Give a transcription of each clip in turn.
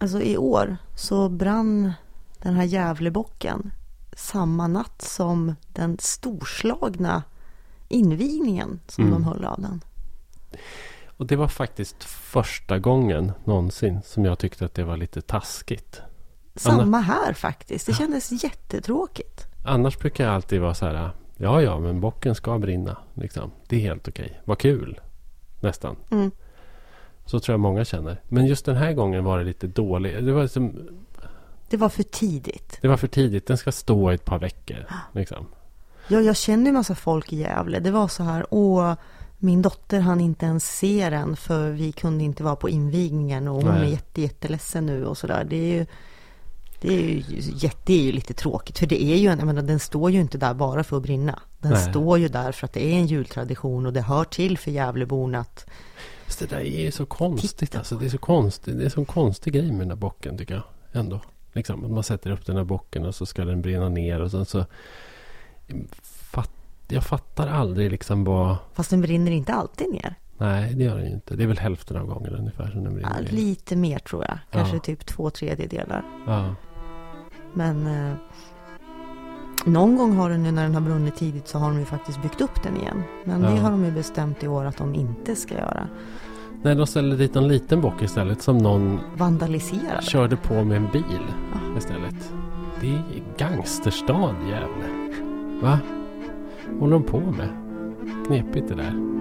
Alltså i år så brann den här Gävlebocken samma natt som den storslagna invigningen som de höll av den. Och det var faktiskt första gången någonsin som jag tyckte att det var lite taskigt. Samma här faktiskt. Det kändes jättetråkigt. Annars brukar jag alltid vara så här, ja, men bocken ska brinna. Liksom. Det är helt okej. Vad kul. Nästan. Mm. Så tror jag många känner. Men just den här gången var det lite dåligt. Det var för tidigt. Det var för tidigt. Den ska stå i ett par veckor. Liksom. Ja, jag känner en massa folk i Gävle. Det var så här, min dotter hann inte ens se den för vi kunde inte vara på invigningen och hon är jätteledsen nu och sådär. Det är ju lite tråkigt för det är ju, jag menar, den står ju inte där bara för att brinna. Den står ju där för att det är en jultradition och det hör till för Gävleborna att... Det där är ju så konstigt. Alltså, det är så konstigt. Det är så konstig grej med den där bocken tycker jag ändå. Liksom, man sätter upp den här bocken och så ska den brinna ner och sen så... Jag fattar aldrig liksom vad... Fast den brinner inte alltid ner. Nej, det gör den ju inte. Det är väl hälften av gången ungefär som den brinner ner. Lite mer tror jag. Kanske typ 2/3. Ja. Men någon gång har den ju, när den har brunnit tidigt så har de ju faktiskt byggt upp den igen. Men det har de ju bestämt i år att de inte ska göra. Nej, de ställer dit en liten bock istället som någon vandaliserade. Körde på med en bil istället. Det är gangsterstad Gävle. Va? Håller de på med? Knepigt det där.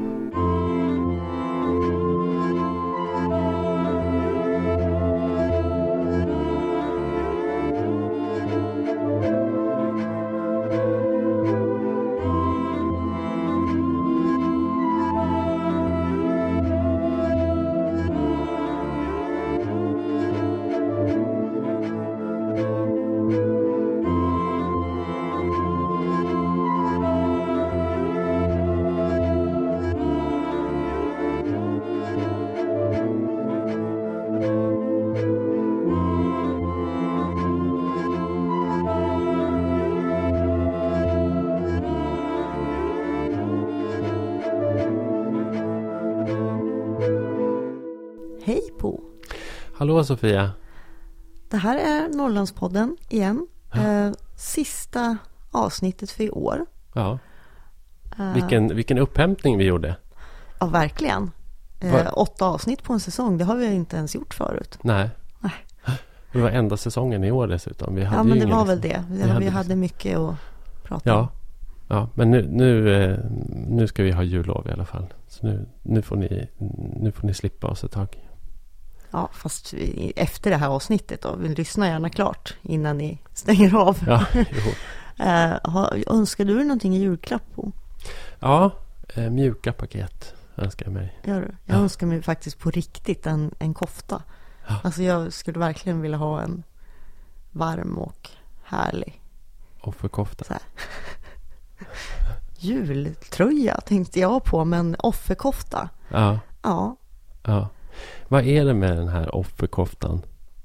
Hej på! Hallå Sofia! Det här är Norrlandspodden igen. Sista avsnittet för i år. Ja. Vilken upphämtning vi gjorde. Ja, verkligen. 8 avsnitt på en säsong, det har vi inte ens gjort förut. Nej. Det var enda säsongen i år dessutom. Vi hade men ju det ingen, var väl det. Vi hade mycket att prata om. Ja, men nu ska vi ha jullov i alla fall. Så nu får ni slippa oss ett tag. Ja, fast efter det här avsnittet då. Vi lyssnar gärna klart innan ni stänger av. Ja, önskar du någonting i julklapp på? Ja, mjuka paket önskar jag mig. Gör du? Jag önskar mig faktiskt på riktigt en kofta. Ja. Alltså jag skulle verkligen vilja ha en varm och härlig offerkofta. Jultröja tänkte jag på, men offerkofta. Ja. Vad är det med den här offerkoftan?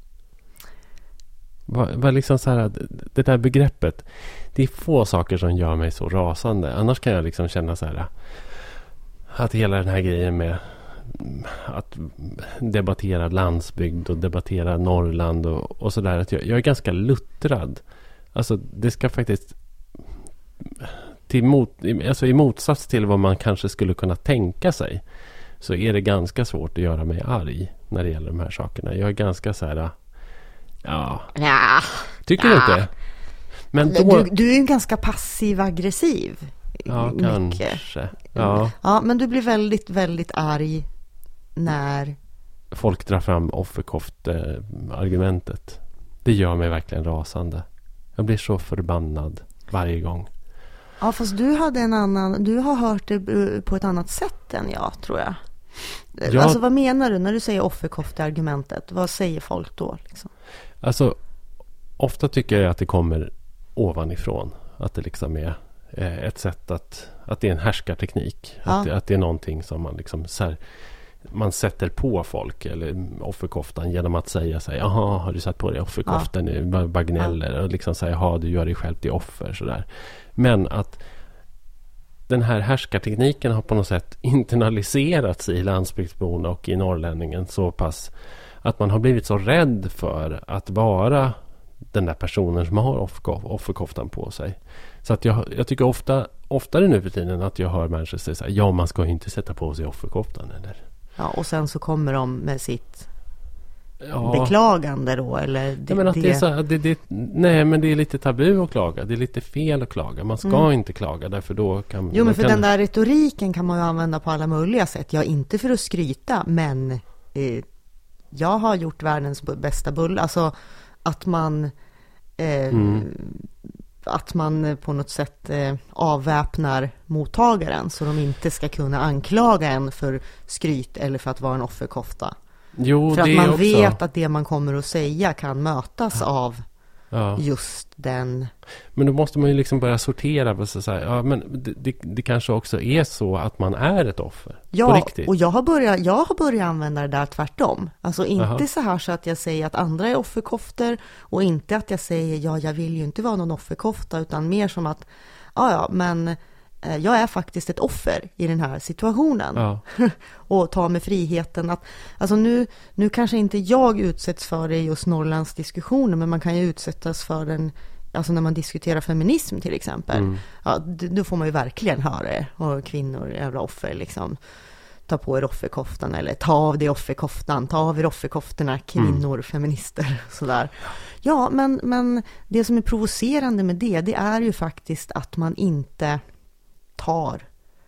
Vad liksom så här, det där begreppet. Det är få saker som gör mig så rasande. Annars kan jag liksom känna så här att hela den här grejen med att debattera landsbygd och debattera Norrland och sådär, att jag är ganska luttrad. Alltså det ska faktiskt i motsats till vad man kanske skulle kunna tänka sig, så är det ganska svårt att göra mig arg när det gäller de här sakerna. Jag är ganska så här, tycker du inte? Men du är ju ganska passiv-aggressiv. Ja, kanske. Ja, men du blir väldigt, väldigt arg när folk drar fram offerkoft-argumentet. Det gör mig verkligen rasande. Jag blir så förbannad varje gång. Ja, fast du har hört det på ett annat sätt än jag, tror jag. Alltså vad menar du när du säger offerkofte-argumentet? Vad säger folk då? Liksom? Alltså, ofta tycker jag att det kommer ovanifrån. Att det liksom är ett sätt att det är en härskarteknik. Att det är någonting som man liksom så här, man sätter på folk eller offerkoftan genom att säga så här, jaha, har du satt på dig offerkoftan nu? Bara gnäller och liksom säger, jaha, du gör dig själv till offer, sådär. Men att den här härskartekniken har på något sätt internaliserats i landsbygdsborna och i norrlänningen så pass Att man har blivit så rädd för att vara den där personen som har offerkoftan på sig. Så att jag tycker oftare nu för tiden att jag hör människor säga så här, ja, man ska ju inte sätta på sig offerkoftan eller. Ja, och sen så kommer de med sitt beklagande då, eller det är så här, nej, men det är lite tabu att klaga. Det är lite fel att klaga. Man ska inte klaga, därför då kan... Jo, men för den där retoriken kan man ju använda på alla möjliga sätt. Ja, inte för att skryta, men jag har gjort världens bästa bulle. Alltså att man på något sätt avväpnar mottagaren så de inte ska kunna anklaga en för skryt eller för att vara en offerkofta. Jo, för att det man också vet att det man kommer att säga kan mötas av just den. Men då måste man ju liksom börja sortera på så här, ja, men det kanske också är så att man är ett offer. Ja, på riktigt. Och jag har börjat använda det där tvärtom. Alltså inte så här så att jag säger att andra är offerkofter, och inte att jag säger jag vill ju inte vara någon offerkofta, utan mer som att men jag är faktiskt ett offer i den här situationen. Ja. Och ta med friheten att, alltså nu kanske inte jag utsätts för det i just Norrlands diskussioner, men man kan ju utsättas för den, alltså när man diskuterar feminism till exempel. Ja, då får man ju verkligen höra det. Och kvinnor är jävla offer liksom. Ta på er offerkoftan, eller ta av er offerkoftan, ta av er offerkoftorna, kvinnor, feminister, sådär. Ja, men det som är provocerande med det är ju faktiskt att man inte tar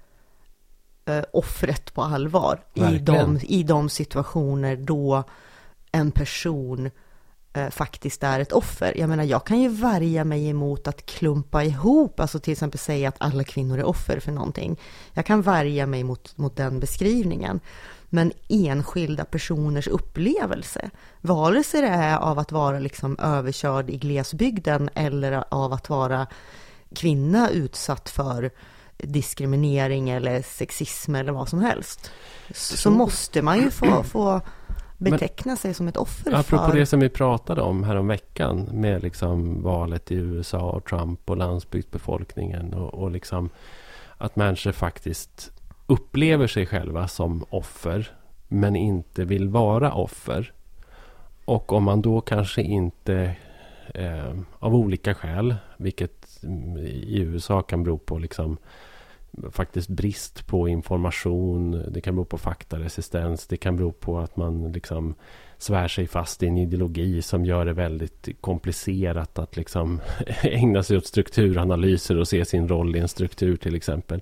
offret på allvar i de situationer då en person faktiskt är ett offer. Jag menar, jag kan ju värja mig emot att klumpa ihop, alltså till exempel säga att alla kvinnor är offer för någonting. Jag kan värja mig mot den beskrivningen. Men enskilda personers upplevelse, vare sig det är av att vara liksom överkörd i glesbygden eller av att vara kvinna utsatt för diskriminering eller sexism eller vad som helst, så måste man ju få beteckna sig som ett offer. Apropå det som vi pratade om här om veckan med liksom valet i USA och Trump och landsbygdsbefolkningen och liksom att människor faktiskt upplever sig själva som offer men inte vill vara offer. Och om man då kanske inte av olika skäl, vilket i USA kan bero på liksom faktiskt brist på information, det kan bero på faktaresistens, det kan bero på att man liksom svär sig fast i en ideologi som gör det väldigt komplicerat att liksom ägna sig åt strukturanalyser och se sin roll i en struktur till exempel.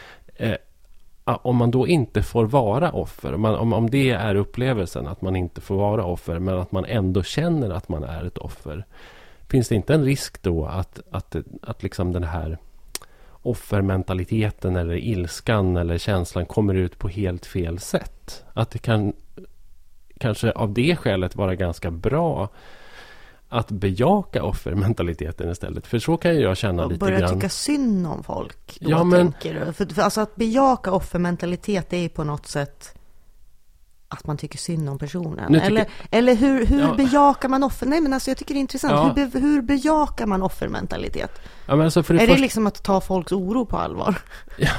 Om man då inte får vara offer, om det är upplevelsen att man inte får vara offer men att man ändå känner att man är ett offer, finns det inte en risk då att liksom den här offermentaliteten eller ilskan eller känslan kommer ut på helt fel sätt? Att det kan kanske av det skälet vara ganska bra att bejaka offermentaliteten istället. För så kan jag känna lite grann. Börja tycka synd om folk. Då tänker du. För alltså att bejaka offermentalitet är ju på något sätt att man tycker synd om personen. Eller hur bejakar man offer? Nej, men alltså jag tycker det är intressant. Ja. Hur bejakar man offermentalitet? Ja, men alltså det liksom att ta folks oro på allvar? Ja.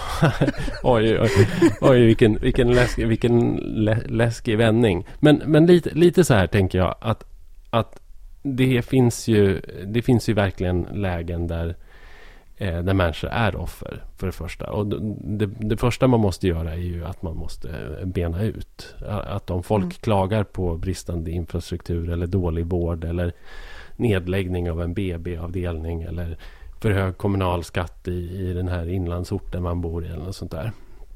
Oj, vilken läskig vändning. Men lite så här tänker jag att det finns ju verkligen lägen där människor är offer för det första. Och det första man måste göra är ju att man måste bena ut. Att om folk klagar på bristande infrastruktur eller dålig vård eller nedläggning av en BB-avdelning eller för hög kommunalskatt i den här inlandsorten man bor i eller något sånt där.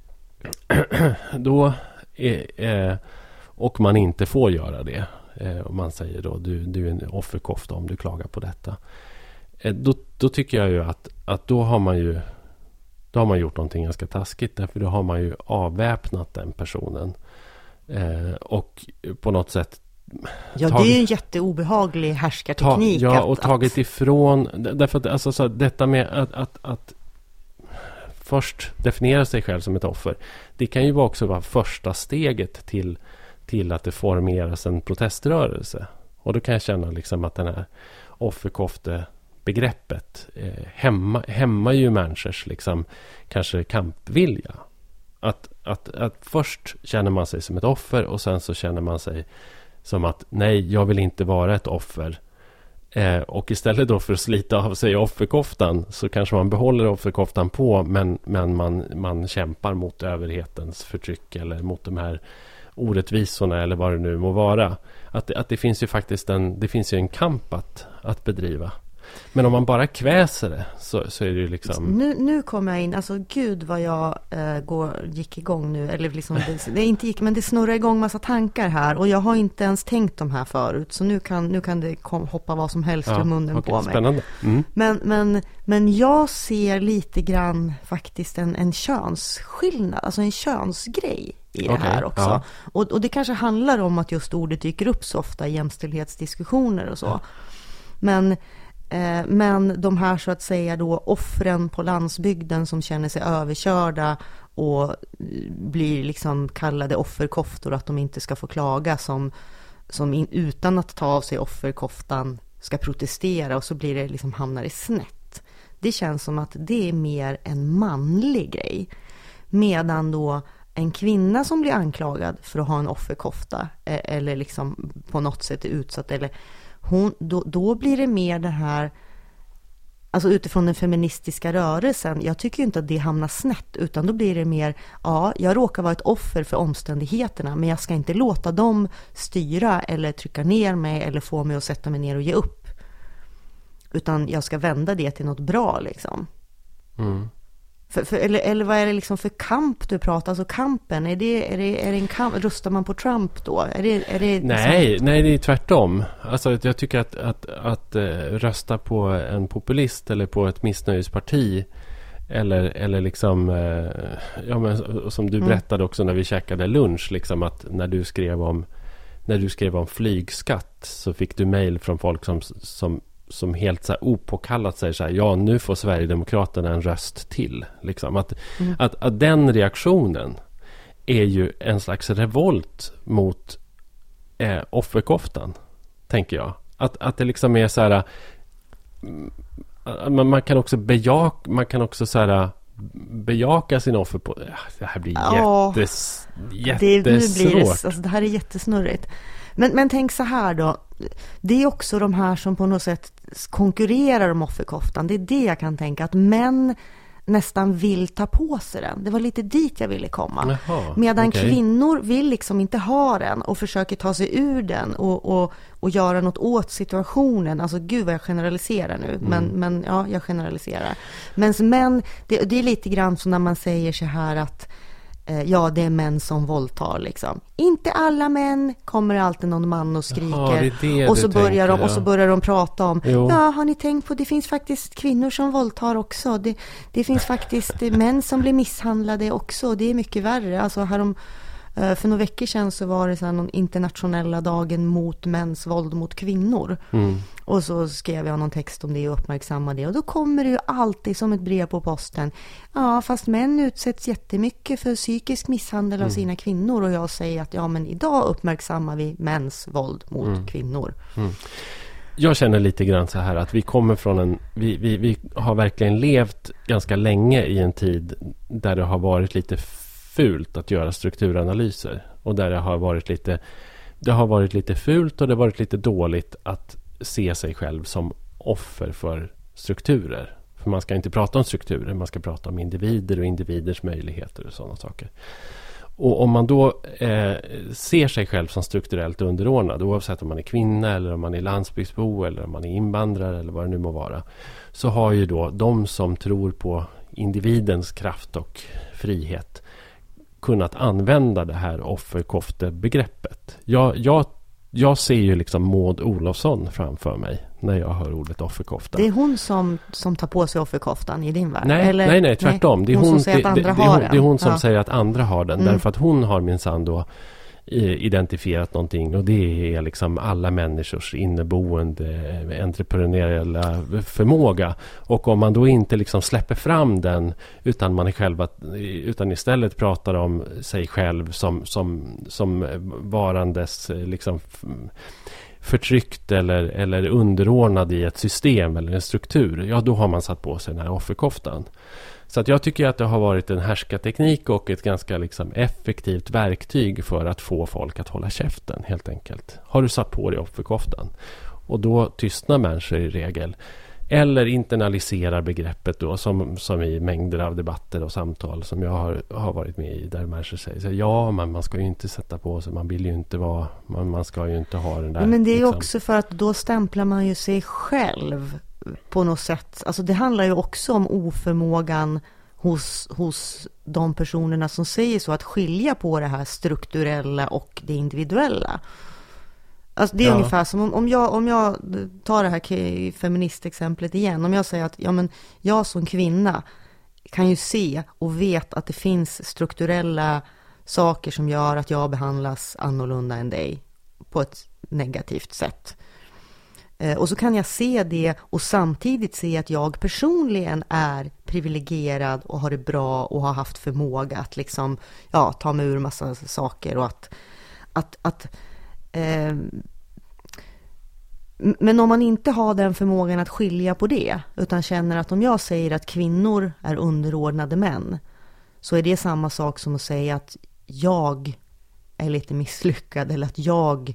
Då och man inte får göra det. Och man säger då du är en offerkofta om du klagar på detta. Då tycker jag ju att då har man gjort någonting ganska taskigt, därför då har man ju avväpnat den personen och på något sätt det är ju en jätteobehaglig härskarteknik och tagit ifrån, därför att alltså, så detta med att först definiera sig själv som ett offer, det kan ju också vara första steget till att det formeras en proteströrelse. Och då kan jag känna liksom att den här offerkofte-begreppet hämmar ju människors liksom, kanske kampvilja. Att först känner man sig som ett offer och sen så känner man sig som att nej, jag vill inte vara ett offer. Och istället då för att slita av sig offerkoftan så kanske man behåller offerkoftan på, men man kämpar mot överhetens förtryck eller mot de här orättvisorna eller vad det nu må vara. Att det finns ju faktiskt en kamp att bedriva. Men om man bara kväser det så är det ju liksom... Nu kommer jag in, alltså gud vad jag gick igång nu, eller liksom det inte gick, men det snurrar igång massa tankar här och jag har inte ens tänkt de här förut, så nu kan det hoppa vad som helst ur munnen på mig. Spännande. Men jag ser lite grann faktiskt en könsskillnad, alltså en könsgrej i det här också. Ja. Och det kanske handlar om att just ordet dyker upp så ofta i jämställdhetsdiskussioner och så. Ja. Men de här så att säga då offren på landsbygden som känner sig överkörda och blir liksom kallade offerkoftor, att de inte ska få klaga, som utan att ta av sig offerkoftan ska protestera, och så blir det liksom, hamnar det snett. Det känns som att det är mer en manlig grej, medan då en kvinna som blir anklagad för att ha en offerkofta eller liksom på något sätt är utsatt, eller då blir det mer det här, alltså utifrån den feministiska rörelsen, jag tycker ju inte att det hamnar snett, utan då blir det mer, ja, jag råkar vara ett offer för omständigheterna, men jag ska inte låta dem styra eller trycka ner mig eller få mig att sätta mig ner och ge upp, utan jag ska vända det till något bra liksom. Eller vad är det liksom för kamp du pratar? Alltså kampen, är det en kamp? Röstar man på Trump då? Är det nej, det är tvärtom. Alltså jag tycker att rösta på en populist eller på ett missnöjesparti eller liksom ja, men som du berättade också när vi käkade lunch, liksom att när du skrev om flygskatt så fick du mejl från folk som helt så här opåkallat säger så här, ja, nu får Sverigedemokraterna en röst till. Liksom. Att den reaktionen är ju en slags revolt mot offerkoftan, tänker jag. Att det liksom är så här, man kan också bejaka sin offer på... Det här blir jättesvårt. Alltså, det här är jättesnurrigt. Men tänk så här då. Det är också de här som på något sätt konkurrerar om offerkoftan. Det är det jag kan tänka, att män nästan vill ta på sig den. Det var lite dit jag ville komma. Jaha, medan kvinnor vill liksom inte ha den och försöker ta sig ur den och göra något åt situationen. Alltså gud vad jag generaliserar nu. Men ja, jag generaliserar. Men män, det är lite grann som när man säger så här att ja, det är män som våldtar liksom. Inte alla män, kommer alltid någon man och skriker. Det och så börjar de prata om, ja, har ni tänkt på, det finns faktiskt kvinnor som våldtar också. Det finns faktiskt män som blir misshandlade också. Det är mycket värre. Alltså för några veckor sedan så var det så här någon internationella dagen mot mäns våld mot kvinnor. Och så skrev jag någon text om det och uppmärksammade det. Och då kommer det ju alltid som ett brev på posten. Ja, fast män utsätts jättemycket för psykisk misshandel av sina kvinnor. Och jag säger att ja, men idag uppmärksammar vi mäns våld mot kvinnor. Jag känner lite grann så här att vi kommer från vi har verkligen levt ganska länge i en tid där det har varit lite fult att göra strukturanalyser, och där det har varit lite fult och det har varit lite dåligt att se sig själv som offer för strukturer. För man ska inte prata om strukturer, man ska prata om individer och individers möjligheter och sådana saker. Och om man då ser sig själv som strukturellt underordnad, oavsett om man är kvinna eller om man är landsbygdsbo eller om man är invandrare eller vad det nu må vara, så har ju då de som tror på individens kraft och frihet kunnat använda det här offerkoftebegreppet. Jag ser ju liksom Maud Olofsson framför mig när jag hör ordet offerkofta. Det är hon som tar på sig offerkoftan i din värld? Nej, tvärtom. Det är hon som säger att andra har den. Det är hon som säger att andra har den. Därför att hon har minsann då identifierat någonting, och det är liksom alla människors inneboende entreprenöriella förmåga. Och om man då inte liksom släpper fram den utan istället pratar om sig själv som varandes liksom förtryckt eller underordnad i ett system eller en struktur, ja, då har man satt på sig den här offerkoftan. Så att jag tycker att det har varit en härskarteknik och ett ganska liksom effektivt verktyg för att få folk att hålla käften helt enkelt. Har du satt på dig offerkoftan? Och då tystnar människor i regel. Eller internaliserar begreppet då, som i mängder av debatter och samtal som jag har varit med i, där människor säger så, ja, man ska ju inte sätta på sig, man vill ju inte vara, man ska ju inte ha den där. Men det är ju liksom. också för att då stämplar man ju sig själv på något sätt. Alltså det handlar ju också om oförmågan hos de personerna som säger så, att skilja på det här strukturella och det individuella. Alltså det är ungefär som om jag tar det här feministexemplet igen. Om jag säger att jag som kvinna kan ju se och vet att det finns strukturella saker som gör att jag behandlas annorlunda än dig på ett negativt sätt. Och så kan jag se det och samtidigt se att jag personligen är privilegierad och har det bra och har haft förmåga att liksom, ta mig ur massa saker och men om man inte har den förmågan att skilja på det, utan känner att om jag säger att kvinnor är underordnade män, så är det samma sak som att säga att jag är lite misslyckad eller att jag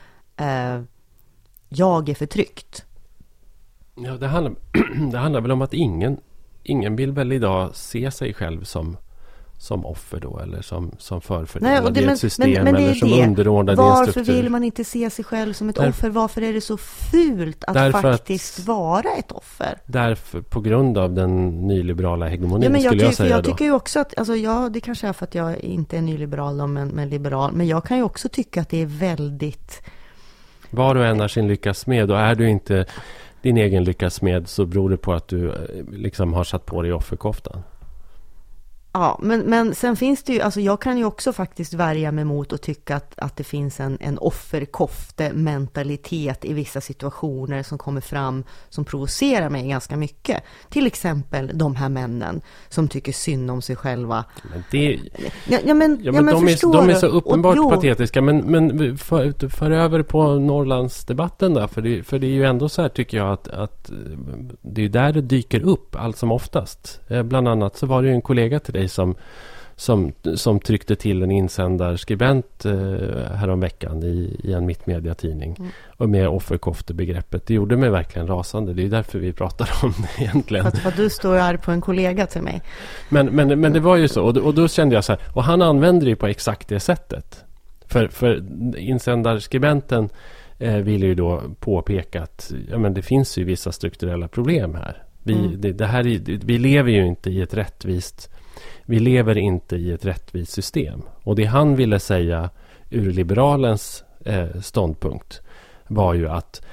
är förtryckt. Ja, det handlar väl om att ingen vill väl idag se sig själv som offer då, eller som förfördelad i ett system, eller som underordnad i en struktur. Varför vill man inte se sig själv som ett offer? Varför är det så fult att faktiskt vara ett offer? Därför, på grund av den nyliberala hegemonin, skulle jag säga. Jag tycker ju också att, det kanske är för att jag inte är nyliberal då, men liberal, men jag kan ju också tycka att det är väldigt... Var och en är sin lyckas med, och är du inte din egen lyckas med, så beror det på att du liksom har satt på dig offerkoftan. Ja, men sen finns det ju, alltså jag kan ju också faktiskt värja mig mot och tycka att det finns en offerkofte-mentalitet i vissa situationer som kommer fram, som provocerar mig ganska mycket. Till exempel de här männen som tycker synd om sig själva. Men de är så uppenbart patetiska, men för över på Norrlandsdebatten där, för det är ju ändå så här, tycker jag, att det är där det dyker upp allt som oftast. Bland annat så var det ju en kollega till dig som tryckte till en insändarskribent häromveckan i en mittmediatidning och med offerkoftebegreppet. Det gjorde mig verkligen rasande. Det är därför vi pratar om det egentligen. För att du står här på en kollega till mig. Men det var ju så. Och då kände jag så här, och han använder det på exakt det sättet. För insändarskribenten ville ju då påpeka att det finns ju vissa strukturella problem här. Vi lever ju inte i ett rättvist... Vi lever inte i ett rättvist system. Och det han ville säga ur liberalens ståndpunkt var ju att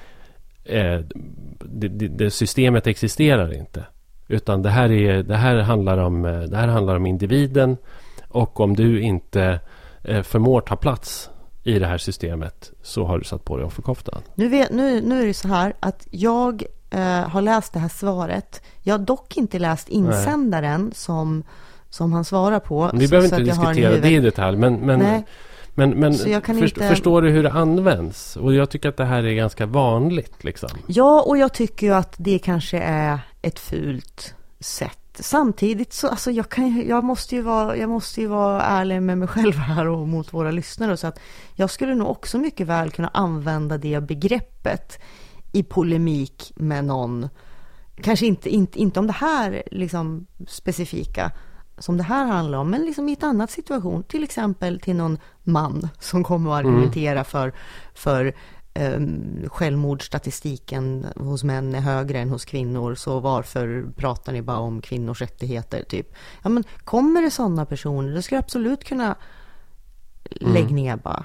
det systemet existerar inte. Utan det här handlar om individen, och om du inte förmår ta plats i det här systemet, så har du satt på dig offerkoftan. Nu är det så här att jag har läst det här svaret. Jag har dock inte läst insändaren som han svarar på. Vi behöver inte diskutera det i detalj, men förstår du hur det används? Och jag tycker att det här är ganska vanligt. Liksom. Ja, och jag tycker ju att det kanske är ett fult sätt. Samtidigt så, alltså jag måste ju vara ärlig med mig själv här och mot våra lyssnare. Så att jag skulle nog också mycket väl kunna använda det begreppet i polemik med någon. Kanske inte om det här liksom specifika som det här handlar om, men liksom i ett annat situation, till exempel till någon man som kommer att argumentera för självmordsstatistiken hos män är högre än hos kvinnor, så varför pratar ni bara om kvinnors rättigheter typ. Ja, men kommer det sådana personer, då ska jag absolut kunna lägga ner bara.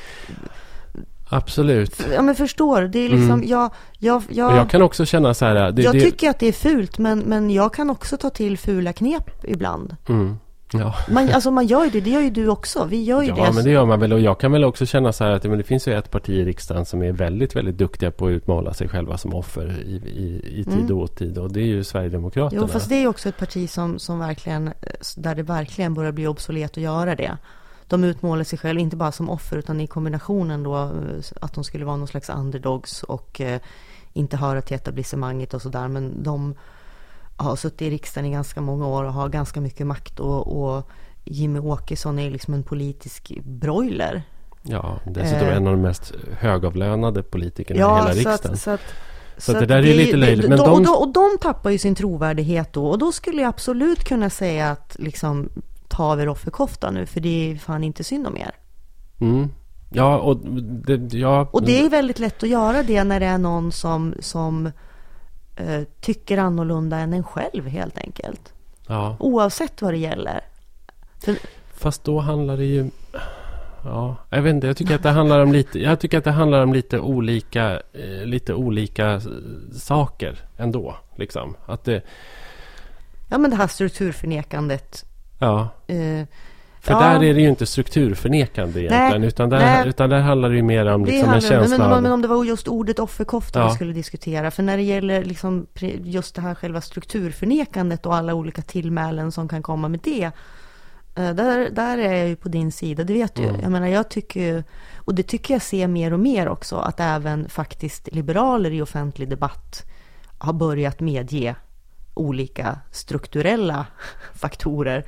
Absolut. Ja, men förstår, det är liksom jag kan också känna så här, jag tycker att det är fult, men jag kan också ta till fula knep ibland. Ja. Man gör ju det gör ju du också. Vi gör ju det. Ja, men det gör man väl, och jag kan väl också känna så här att det finns ju ett parti i riksdagen som är väldigt, väldigt duktiga på att utmåla sig själva som offer i tid och otid, och det är ju Sverigedemokraterna. Jo, fast det är ju också ett parti som verkligen, där det verkligen börjar bli obsolet att göra det. De utmålar sig själv inte bara som offer, utan i kombinationen då att de skulle vara någon slags underdogs och inte höra till etablissemanget och sådär. Men har suttit i riksdagen i ganska många år och har ganska mycket makt, och Jimmy Åkesson är liksom en politisk broiler. Ja, dessutom en av de mest högavlönade politikerna i hela riksdagen. Så det där är lite löjligt. Men de tappar ju sin trovärdighet då. Och då skulle jag absolut kunna säga att liksom, ta av er offerkofta nu, för det är fan inte synd om er. Mm. Ja, och det är väldigt lätt att göra det när det är någon som tycker annorlunda än en själv, helt enkelt. Ja. Oavsett vad det gäller. Fast då handlar det ju... Ja, jag vet inte. Jag tycker att det handlar om lite olika saker ändå, liksom. Att det... Ja, men det här strukturförnekandet. Ja. Där är det ju inte strukturförnekande egentligen, utan där handlar det ju mer om liksom en känsla men om det var just ordet offerkofta vi skulle diskutera. För när det gäller liksom just det här själva strukturförnekandet och alla olika tillmälen som kan komma med det, där är jag ju på din sida, det vet du. Jag menar, jag tycker, och det tycker jag ser mer och mer också, att även faktiskt liberaler i offentlig debatt har börjat medge olika strukturella faktorer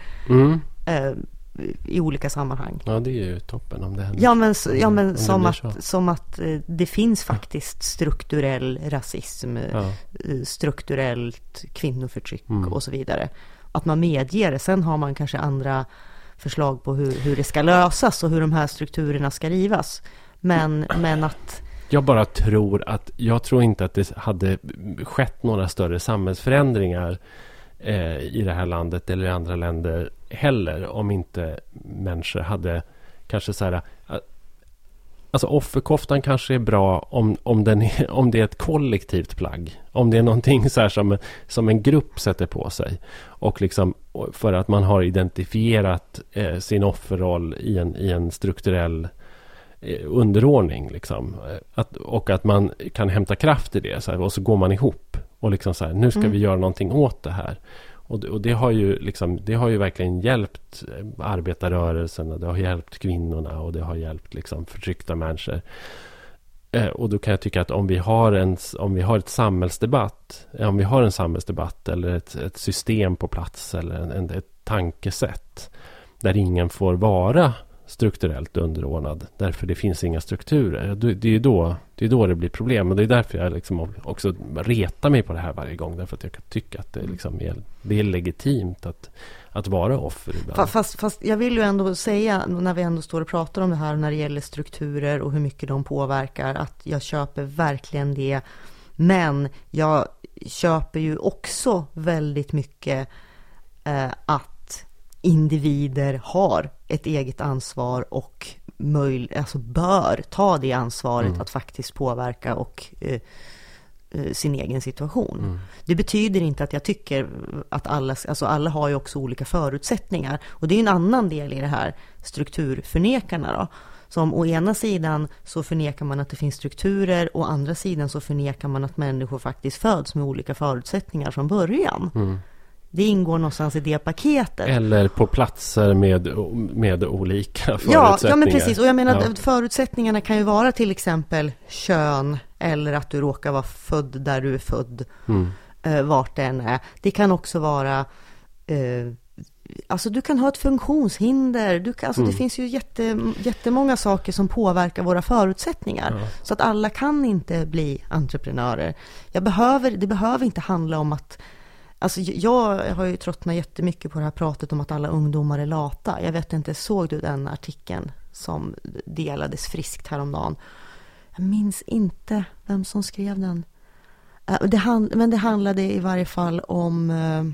i olika sammanhang. Ja, det är ju toppen om det händer. Ja, men som att det finns faktiskt strukturell rasism, strukturellt kvinnoförtryck och så vidare. Att man medger det. Sen har man kanske andra förslag på hur det ska lösas och hur de här strukturerna ska rivas. Men att... Jag tror inte att det hade skett några större samhällsförändringar i det här landet eller i andra länder heller, om inte människor hade kanske så här... Alltså offerkoftan kanske är bra om det är ett kollektivt plagg. Om det är någonting så här som en grupp sätter på sig. Och liksom för att man har identifierat sin offerroll i en strukturell underordning. Liksom. Och att man kan hämta kraft i det. Så här, och så går man ihop. Och liksom så här, nu ska vi göra någonting åt det här. Och det har ju verkligen hjälpt arbetarrörelsen, och det har hjälpt kvinnorna, och det har hjälpt liksom förtryckta människor. Och då kan jag tycka att om vi har en samhällsdebatt eller ett system på plats eller ett tankesätt där ingen får vara strukturellt underordnad, därför det finns inga strukturer, det är då det blir problem. Och det är därför jag liksom också retar mig på det här varje gång, därför att jag kan tycka att det liksom det är legitimt att vara offer ibland. Fast jag vill ju ändå säga, när vi ändå står och pratar om det här när det gäller strukturer och hur mycket de påverkar, att jag köper verkligen det, men jag köper ju också väldigt mycket att individer har ett eget ansvar och bör ta det ansvaret att faktiskt påverka och sin egen situation. Det betyder inte att jag tycker att alla har ju också olika förutsättningar, och det är en annan del i det här strukturförnekarna då. Som å ena sidan så förnekar man att det finns strukturer, och å andra sidan så förnekar man att människor faktiskt föds med olika förutsättningar från början. Det ingår någonstans i det paketet. Eller på platser med olika förutsättningar. Ja, men precis. Och jag menar förutsättningarna kan ju vara till exempel kön, eller att du råkar vara född där du är född, vart det än är. Det kan också vara alltså du kan ha ett funktionshinder. Det finns ju jättemånga saker som påverkar våra förutsättningar. Så att alla kan inte bli entreprenörer. Det behöver inte handla om att... Alltså jag har ju tröttnat jättemycket på det här pratet om att alla ungdomar är lata. Jag vet inte, såg du den artikeln som delades friskt häromdagen? Jag minns inte vem som skrev den. Men det handlade i varje fall om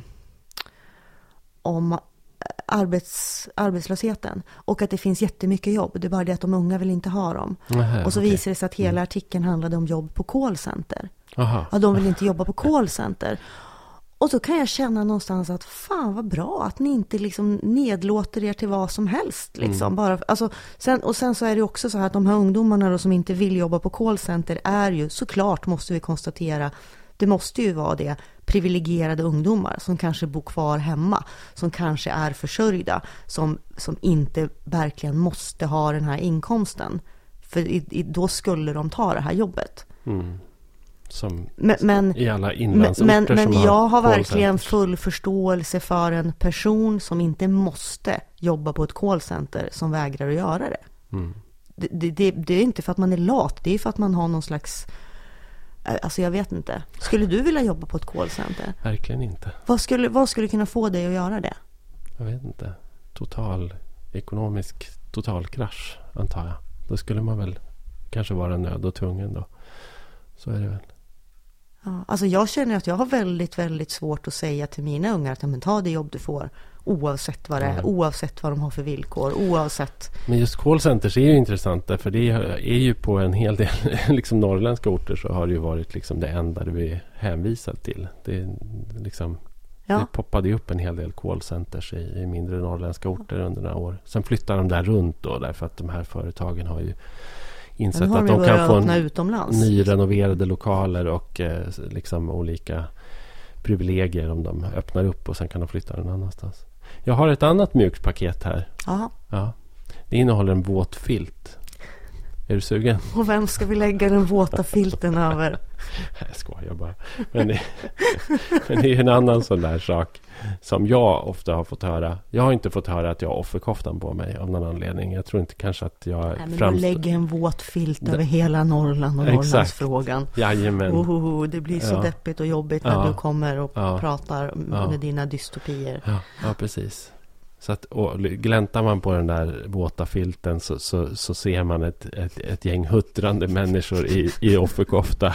arbetslösheten. Och att det finns jättemycket jobb. Det är bara det att de unga vill inte ha dem. Och så visar det sig att hela artikeln handlade om jobb på callcenter. Ja, de vill inte jobba på callcenter. Och så kan jag känna någonstans att fan vad bra att ni inte liksom nedlåter er till vad som helst. Liksom. Sen så är det också så här att de här ungdomarna då, som inte vill jobba på callcenter, är ju såklart, måste vi konstatera, det måste ju vara det, privilegierade ungdomar som kanske bor kvar hemma, som kanske är försörjda, som inte verkligen måste ha den här inkomsten. För då skulle de ta det här jobbet. som men, i alla inlandsorter men som jag har verkligen callcenters. full förståelse för en person som inte måste jobba på ett callcenter som vägrar att göra det. Det är inte för att man är lat, det är för att man har någon slags, alltså jag vet inte. Skulle du vilja jobba på ett callcenter? Verkligen inte. Vad skulle kunna få dig att göra det? Jag vet inte. Ekonomisk totalkrasch, antar jag. Då skulle man väl kanske vara nöd och tvungen då. Så är det väl. Ja, alltså jag känner att jag har väldigt, väldigt svårt att säga till mina ungar att men ta det jobb du får, oavsett vad det är, oavsett vad de har för villkor, oavsett. Men just callcenters är ju intressant därför det är ju på en hel del liksom norrländska orter så har det ju varit liksom det enda du är hänvisad till. Det är liksom det poppade ju upp en hel del callcenters i mindre norrländska orter under några år. Sen flyttar de där runt då därför att de här företagen har ju insett att de kan få nyrenoverade lokaler och liksom olika privilegier om de öppnar upp och sen kan de flytta någon annanstans. Jag har ett annat mjukt paket här. Aha. Ja. Det innehåller en våt filt. Är du sugen? Och vem ska vi lägga den våta filten över? Jag skojar bara. Men det är en annan sån där sak som jag ofta har fått höra. Jag har inte fått höra att jag har offerkoftan på mig av någon anledning. Jag tror inte kanske att jag lägger en våt filt över hela Norrland och Norrlandsfrågan. Jajamän. Det blir så deppigt och jobbigt när du kommer och pratar med dina dystopier. Ja, precis. Så att, och gläntar man på den där våta filten så ser man ett gäng huttrande människor i offerkofta.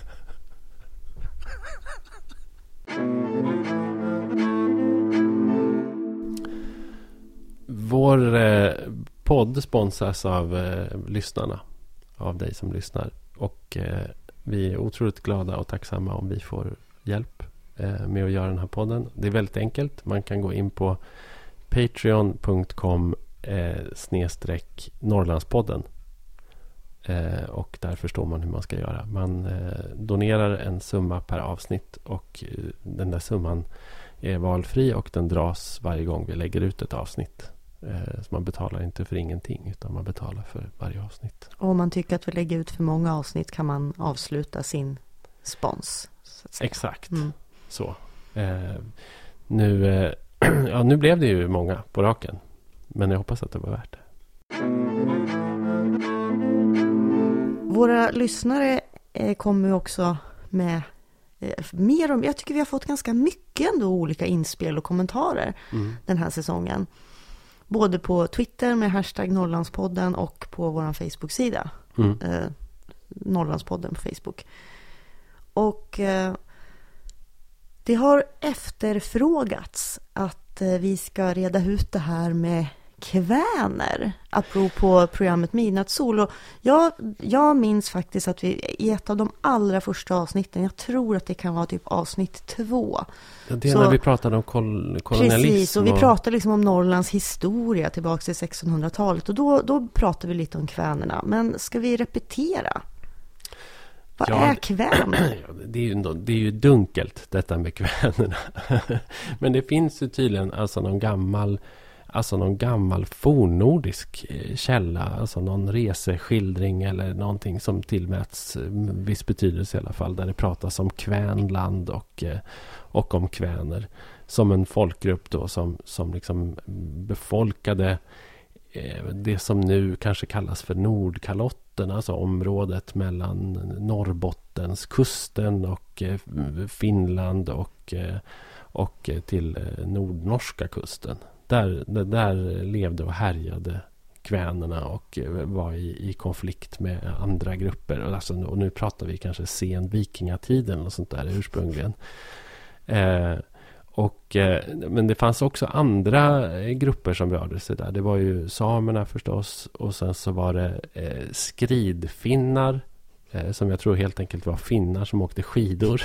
Vår podd sponsras av lyssnarna, av dig som lyssnar. Och vi är otroligt glada och tacksamma om vi får hjälp med att göra den här podden. Det är väldigt enkelt. Man kan gå in på patreon.com /Norrlandspodden och där förstår man hur man ska göra. Man donerar en summa per avsnitt och den där summan är valfri och den dras varje gång vi lägger ut ett avsnitt. Så man betalar inte för ingenting utan man betalar för varje avsnitt. Och om man tycker att vi lägger ut för många avsnitt kan man avsluta sin spons. Så att säga. Exakt, så. Nu blev det ju många på raken. Men jag hoppas att det var värt det. Våra lyssnare kommer också med mer om... Jag tycker vi har fått ganska mycket ändå olika inspel och kommentarer den här säsongen. Både på Twitter med hashtag Norrlandspodden och på vår Facebook-sida. Norrlandspodden på Facebook. Och... det har efterfrågats att vi ska reda ut det här med kväner apropå programmet Midnattssol. Och jag minns faktiskt att vi i ett av de allra första avsnitten, jag tror att det kan vara typ avsnitt 2. Det är när vi pratade om kolonialism. Precis, och vi pratade liksom om Norrlands historia tillbaka till 1600-talet. Och då pratade vi lite om kvänerna. Men ska vi repetera? Vad är kväner? Det är ju dunkelt detta med kvänerna. Men det finns ju tydligen någon gammal fornnordisk källa, alltså någon reseskildring eller någonting som tillmäts viss betydelse i alla fall, där det pratas om kvänland och om kväner som en folkgrupp då som liksom befolkade det som nu kanske kallas för Nordkalotten, alltså området mellan Norrbottenskusten och Finland och till nordnorska kusten. Där levde och härjade kvänerna och var i konflikt med andra grupper. Och nu pratar vi kanske sen vikingatiden och sånt där ursprungligen. Men det fanns också andra grupper som rörde sig där. Det var ju samerna förstås. Och sen så var det skridfinnar. Som jag tror helt enkelt var finnar som åkte skidor.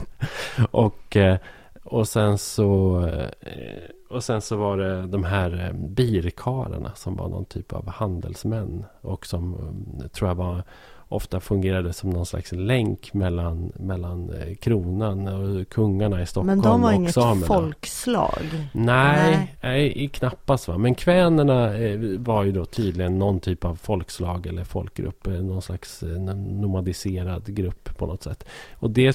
och sen så var det de här birkararna som var någon typ av handelsmän. Och som tror jag var ofta fungerade som någon slags länk mellan kronan och kungarna i Stockholm. Men de var och inget samerna. folkslag? Nej, knappast va. Men kvänerna var ju då tydligen någon typ av folkslag eller folkgrupp. Någon slags nomadiserad grupp på något sätt. Och det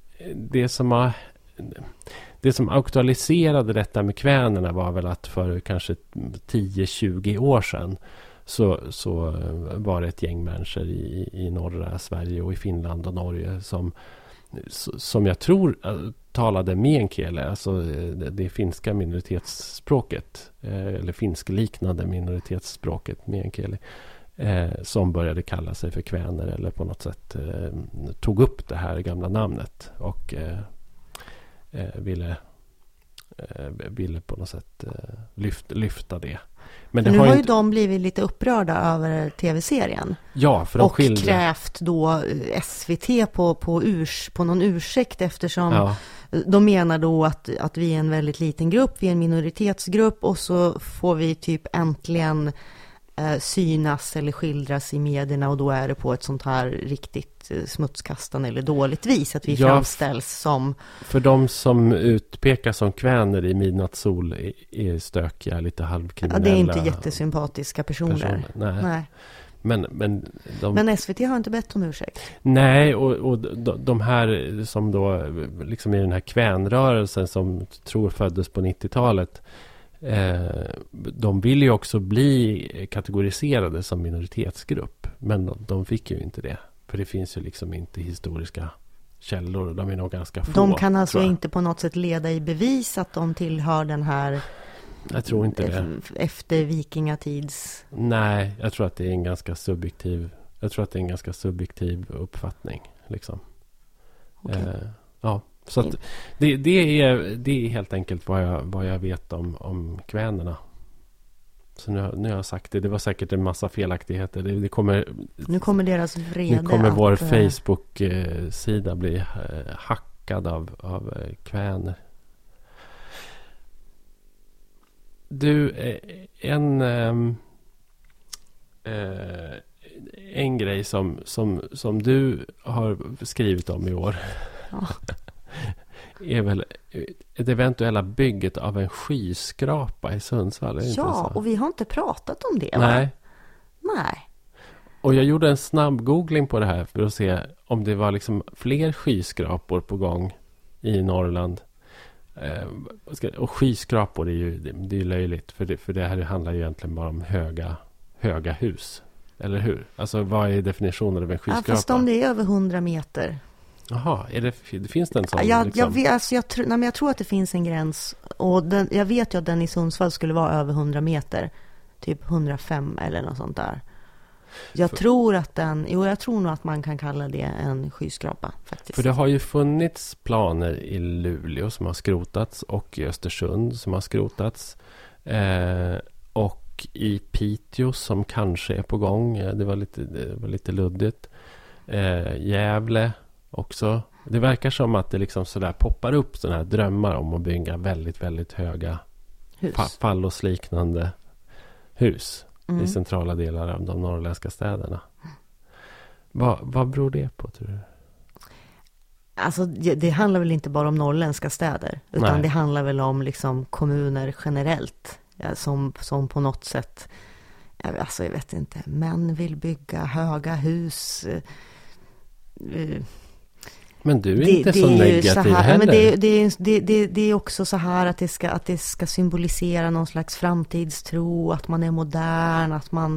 som aktualiserade detta med kvänerna var väl att för kanske 10-20 år sedan så var det ett gäng människor i norra Sverige och i Finland och Norge som jag tror talade meänkieli, alltså det finska minoritetsspråket eller finskliknande minoritetsspråket meänkieli, som började kalla sig för kväner eller på något sätt tog upp det här gamla namnet och ville på något sätt lyfta det. Men nu har ju de blivit lite upprörda över tv-serien. Ja, för de och krävt då SVT på någon ursäkt eftersom de menar då att vi är en väldigt liten grupp, vi är en minoritetsgrupp och så får vi typ äntligen synas eller skildras i medierna och då är det på ett sånt här riktigt smutskastande eller dåligt vis att vi framställs som... För de som utpekas som kväner i midnattssol är stökiga, lite halvkriminella. Ja, det är inte jättesympatiska personer. Nej. Men SVT har inte bett om ursäkt. Nej, och de här som då liksom i den här kvänrörelsen som tror föddes på 90-talet, de vill ju också bli kategoriserade som minoritetsgrupp, men de fick ju inte det, för det finns ju liksom inte historiska källor, de är nog ganska få. De kan alltså inte på något sätt leda i bevis att de tillhör den här, jag tror inte det, efter vikingatids... Nej, jag tror att det är en ganska subjektiv uppfattning liksom. Okay. Ja. Så att det är helt enkelt vad jag vet om kvänerna. Så nu har jag sagt det. Det var säkert en massa felaktigheter. Nu kommer deras vrede. Nu kommer vår Facebook-sida bli hackad av kväner. Du, en grej som du har skrivit om i år. Ja. Är väl ett eventuella bygget av en skyskrapa i Sundsvall. Ja, och vi har inte pratat om det. Nej. Va? Nej. Och jag gjorde en snabb googling på det här för att se om det var liksom fler skyskrapor på gång i Norrland. Och skyskrapor det är löjligt, för det här handlar ju egentligen bara om höga hus. Eller hur? Alltså vad är definitionen av en skyskrapa? Ja, fast om det är över 100 meter. Jaha, finns det en sån? Jag tror att det finns en gräns. Och jag vet ju att den i Sundsvall skulle vara över 100 meter. Typ 105 eller något sånt där. Jag tror nog att man kan kalla det en skyskrapa faktiskt. För det har ju funnits planer i Luleå som har skrotats och i Östersund som har skrotats. Och i Piteå som kanske är på gång. Det var lite luddigt. Gävle också. Det verkar som att det liksom sådär poppar upp sådana här drömmar om att bygga väldigt, väldigt höga fallosliknande hus i centrala delar av de norrländska städerna. Vad beror det på, tror du? Alltså det handlar väl inte bara om norrländska städer, utan det handlar väl om liksom kommuner generellt, som på något sätt, alltså jag vet inte, män vill bygga höga hus. Men du är inte så negativ heller. Men det är också så här att det ska symbolisera någon slags framtidstro, att man är modern, att man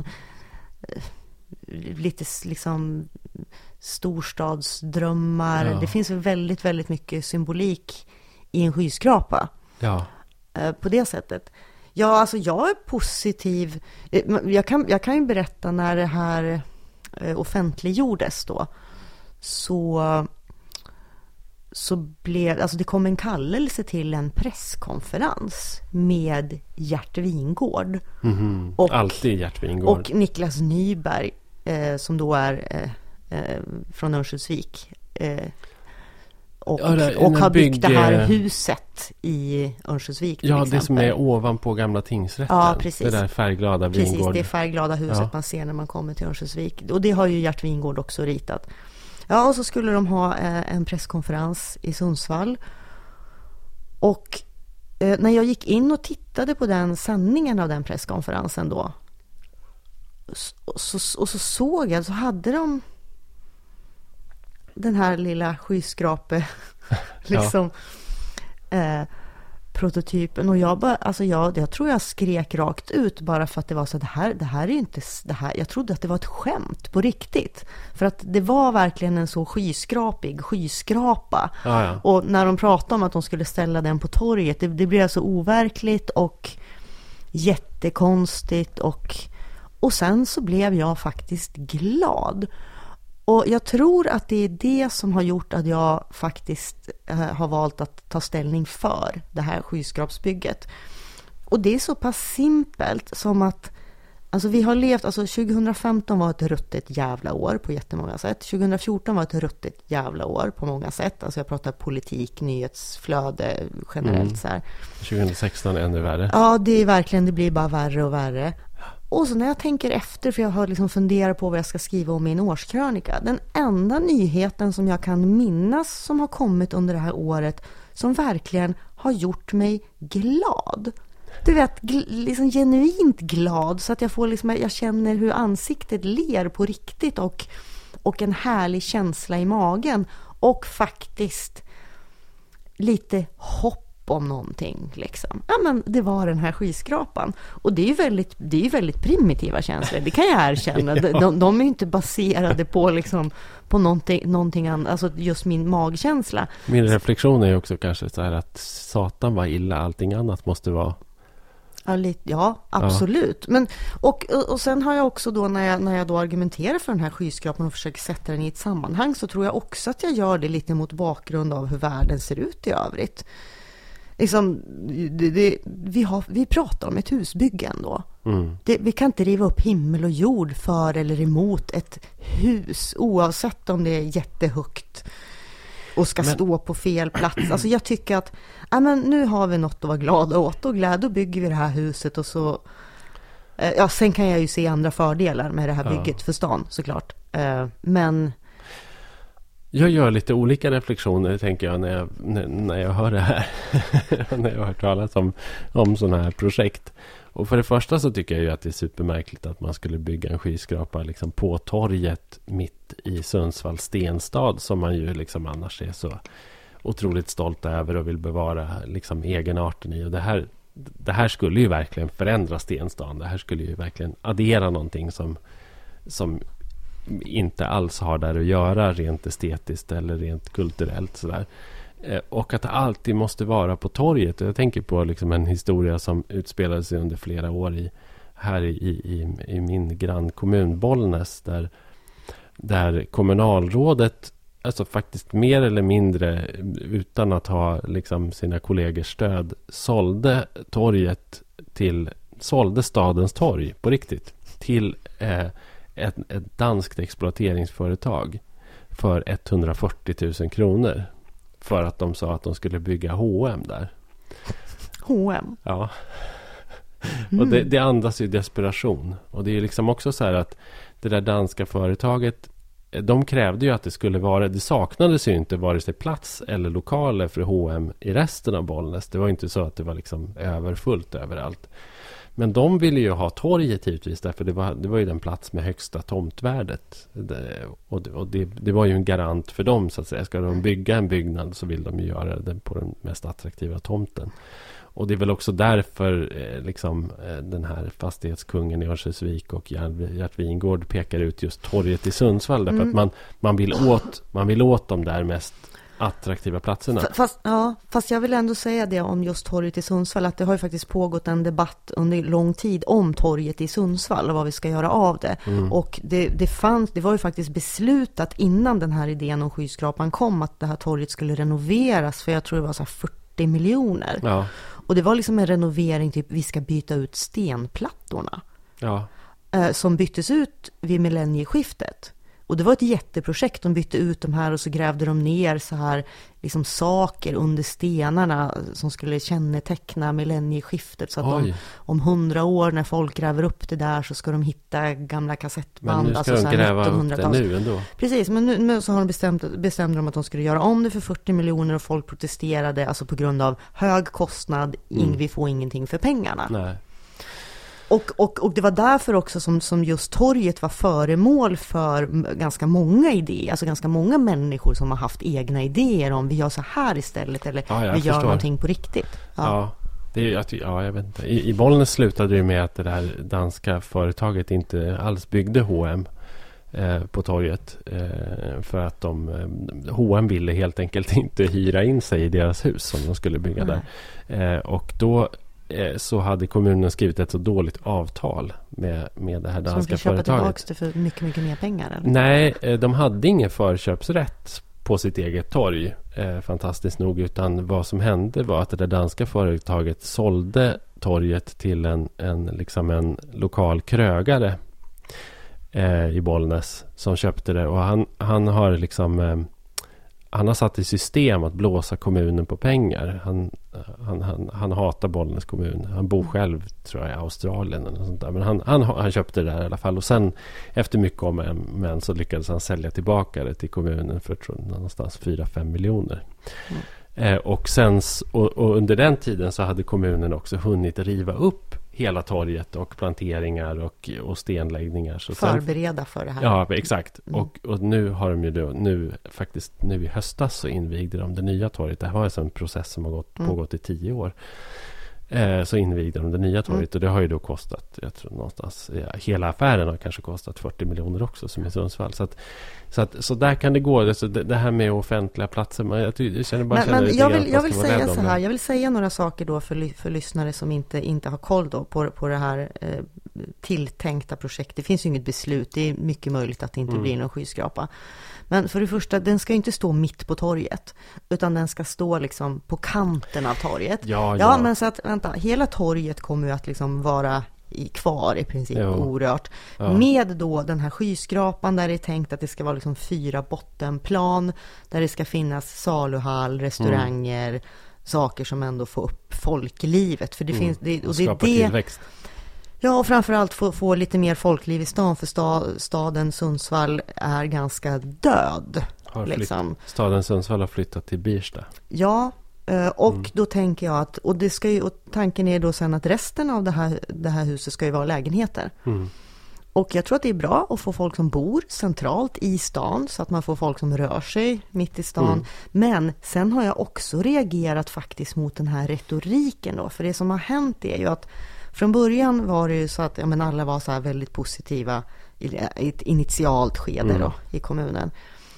lite liksom storstadsdrömmar. Ja. Det finns väldigt, väldigt mycket symbolik i en skyskrapa. Ja. På det sättet. Ja, alltså jag är positiv. Jag kan ju berätta när det här offentliggjordes då. Så blev, alltså det kom en kallelse till en presskonferens med Gert Wingårdh. Och alltid Gert Wingårdh. Och Niklas Nyberg som då är från Örnsköldsvik. och har byggt det här huset i Örnsköldsvik till exempel. Det som är ovanpå gamla tingsrätten. Ja, precis. Det där färgglada Wingård. Precis, det färgglada huset man ser när man kommer till Örnsköldsvik. Och det har ju Gert Wingård också ritat. Ja, och så skulle de ha en presskonferens i Sundsvall. Och när jag gick in och tittade på den sändningen av den presskonferensen då, så såg jag, så hade de den här lilla skyskrape liksom prototypen, och jag bara, alltså jag tror jag skrek rakt ut bara för att det var så, det här är ju inte det här, jag trodde att det var ett skämt på riktigt, för att det var verkligen en så skyskrapa. Och när de pratade om att de skulle ställa den på torget, det blev så overkligt och jättekonstigt, och sen så blev jag faktiskt glad. Och jag tror att det är det som har gjort att jag faktiskt har valt att ta ställning för det här skyskrapsbygget. Och det är så pass simpelt som att, alltså vi har levt, alltså 2015 var ett ruttet jävla år på jättemånga sätt. 2014 var ett ruttet jävla år på många sätt. Alltså jag pratar politik, nyhetsflöde generellt så här. 2016 är ännu värre. Ja, det är verkligen, det blir bara värre och värre. Och så när jag tänker efter, för jag har liksom funderat på vad jag ska skriva om i en årskrönika. Den enda nyheten som jag kan minnas som har kommit under det här året som verkligen har gjort mig glad. Du vet, liksom genuint glad, så att jag får liksom, jag känner hur ansiktet ler på riktigt och en härlig känsla i magen och faktiskt lite hopp om någonting liksom. Ja, men det var den här skyskrapan. Och det är ju väldigt primitiva känslor. Det kan jag erkänna. De är ju inte baserade på liksom på någonting annat, alltså just min magkänsla. Min reflektion är ju också kanske så här att satan var illa, allting annat måste vara. Ja, absolut. Men och sen har jag också då när jag då argumenterar för den här skyskrapan och försöker sätta den i ett sammanhang, så tror jag också att jag gör det lite mot bakgrund av hur världen ser ut i övrigt. Liksom, vi pratar om ett husbygge ändå. Vi kan inte riva upp himmel och jord för eller emot ett hus, oavsett om det är jättehögt och ska stå på fel plats. Alltså jag tycker att men nu har vi något att vara glada åt, och då bygger vi det här huset, och så sen kan jag ju se andra fördelar med det här bygget för stan såklart. Men jag gör lite olika reflektioner, tänker jag, när jag hör det här. När jag har hört talas om sådana här projekt. Och för det första så tycker jag ju att det är supermärkligt att man skulle bygga en skyskrapa liksom på torget mitt i Sundsvalls stenstad, som man ju liksom annars är så otroligt stolt över och vill bevara liksom egenarten i. Och det här skulle ju verkligen förändra stenstaden. Det här skulle ju verkligen addera någonting som inte alls har där att göra rent estetiskt eller rent kulturellt sådär. Och att det alltid måste vara på torget. Jag tänker på liksom en historia som utspelade sig under flera år här i min grannkommun Bollnäs, där kommunalrådet, alltså faktiskt mer eller mindre utan att ha liksom sina kollegors stöd, sålde stadens torg på riktigt till ett danskt exploateringsföretag för 140 000 kronor, för att de sa att de skulle bygga H&M där. H&M? Ja. Och det andas ju desperation. Och det är liksom också så här att det där danska företaget, de krävde ju att det skulle vara, det saknades ju inte vare sig plats eller lokaler för H&M i resten av Bollnäs. Det var inte så att det var liksom överfullt överallt. Men de ville ju ha torget givetvis, därför det var ju den plats med högsta tomtvärdet. Det var ju en garant för dem, så att säga. Ska de bygga en byggnad så vill de ju göra det på den mest attraktiva tomten. Och det är väl också därför den här fastighetskungen i Örnsköldsvik och Gert Wingård pekar ut just torget i Sundsvall. Därför att man vill åt de där mest attraktiva platserna. Fast jag vill ändå säga det om just torget i Sundsvall, att det har ju faktiskt pågått en debatt under lång tid om torget i Sundsvall och vad vi ska göra av det. Och det var ju faktiskt beslutat innan den här idén om skyskrapan kom att det här torget skulle renoveras för jag tror det var så här 40 miljoner. Ja. Och det var liksom en renovering, typ vi ska byta ut stenplattorna. Ja. Som byttes ut vid millennieskiftet. Och det var ett jätteprojekt. De bytte ut de här och så grävde de ner så här liksom saker under stenarna som skulle känneteckna millennieskiftet. Så att om 100 år när folk gräver upp det där så ska de hitta gamla kassettband. Men nu ska de gräva upp det nu ändå. Precis, men nu så har de bestämde de att de skulle göra om det för 40 miljoner och folk protesterade alltså på grund av hög kostnad. Vi får ingenting för pengarna. Nej. Och det var därför också som just torget var föremål för ganska många idéer. Alltså ganska många människor som har haft egna idéer om vi gör så här istället eller vi gör någonting på riktigt. Jag vet inte. I Bollnäs slutade det med att det där danska företaget inte alls byggde H&M på torget. För att H&M ville helt enkelt inte hyra in sig i deras hus som de skulle bygga där. Och då så hade kommunen skrivit ett så dåligt avtal med det här danska företaget. Så de köpa tillbaka det för mycket, mycket mer pengar? Eller? Nej, de hade ingen förköpsrätt på sitt eget torg, fantastiskt nog, utan vad som hände var att det där danska företaget sålde torget till en lokal krögare i Bollnäs som köpte det, och han har satt i system att blåsa kommunen på pengar. Han hatar Bollnäs kommun. Han bor själv, tror jag, i Australien eller något sånt där. Men han köpte det där i alla fall. Och sen efter mycket om men så lyckades han sälja tillbaka det till kommunen för någonstans 4-5 miljoner. Och under den tiden så hade kommunen också hunnit riva upp hela torget och planteringar och stenläggningar. Så förbereda för det här. Ja, exakt. Och nu har de ju då, nu i höstas så invigde de det nya torget. Det här var alltså en process som har pågått i 10 år. Så invigde de det nya torget och det har ju då kostat, jag tror någonstans, hela affären har kanske kostat 40 miljoner också som i Sundsvall. Så där kan det gå. Så det här med offentliga platser, jag känner bara jag vill säga några saker då för lyssnare som inte har koll då på det här tilltänkta projektet. Det finns ju inget beslut. Det är mycket möjligt att det inte blir någon skyskrapa. Men för det första, den ska inte stå mitt på torget, utan den ska stå liksom på kanten av torget. Ja, men så att, vänta, hela torget kommer ju att liksom vara kvar i princip orört. Ja. Med då den här skyskrapan där det är tänkt att det ska vara liksom 4 bottenplan, där det ska finnas saluhall, restauranger, saker som ändå får upp folklivet. För det finns, och skapar tillväxt. Ja, och framförallt få lite mer folkliv i stan, för staden Sundsvall är ganska död. Staden Sundsvall har flyttat till Birsta. Ja, och då tänker jag att, och tanken är då sen att resten av det här huset ska ju vara lägenheter. Och jag tror att det är bra att få folk som bor centralt i stan, så att man får folk som rör sig mitt i stan. Men sen har jag också reagerat faktiskt mot den här retoriken då, för det som har hänt är ju att från början var det ju så att alla var så här väldigt positiva i ett initialt skede då, i kommunen.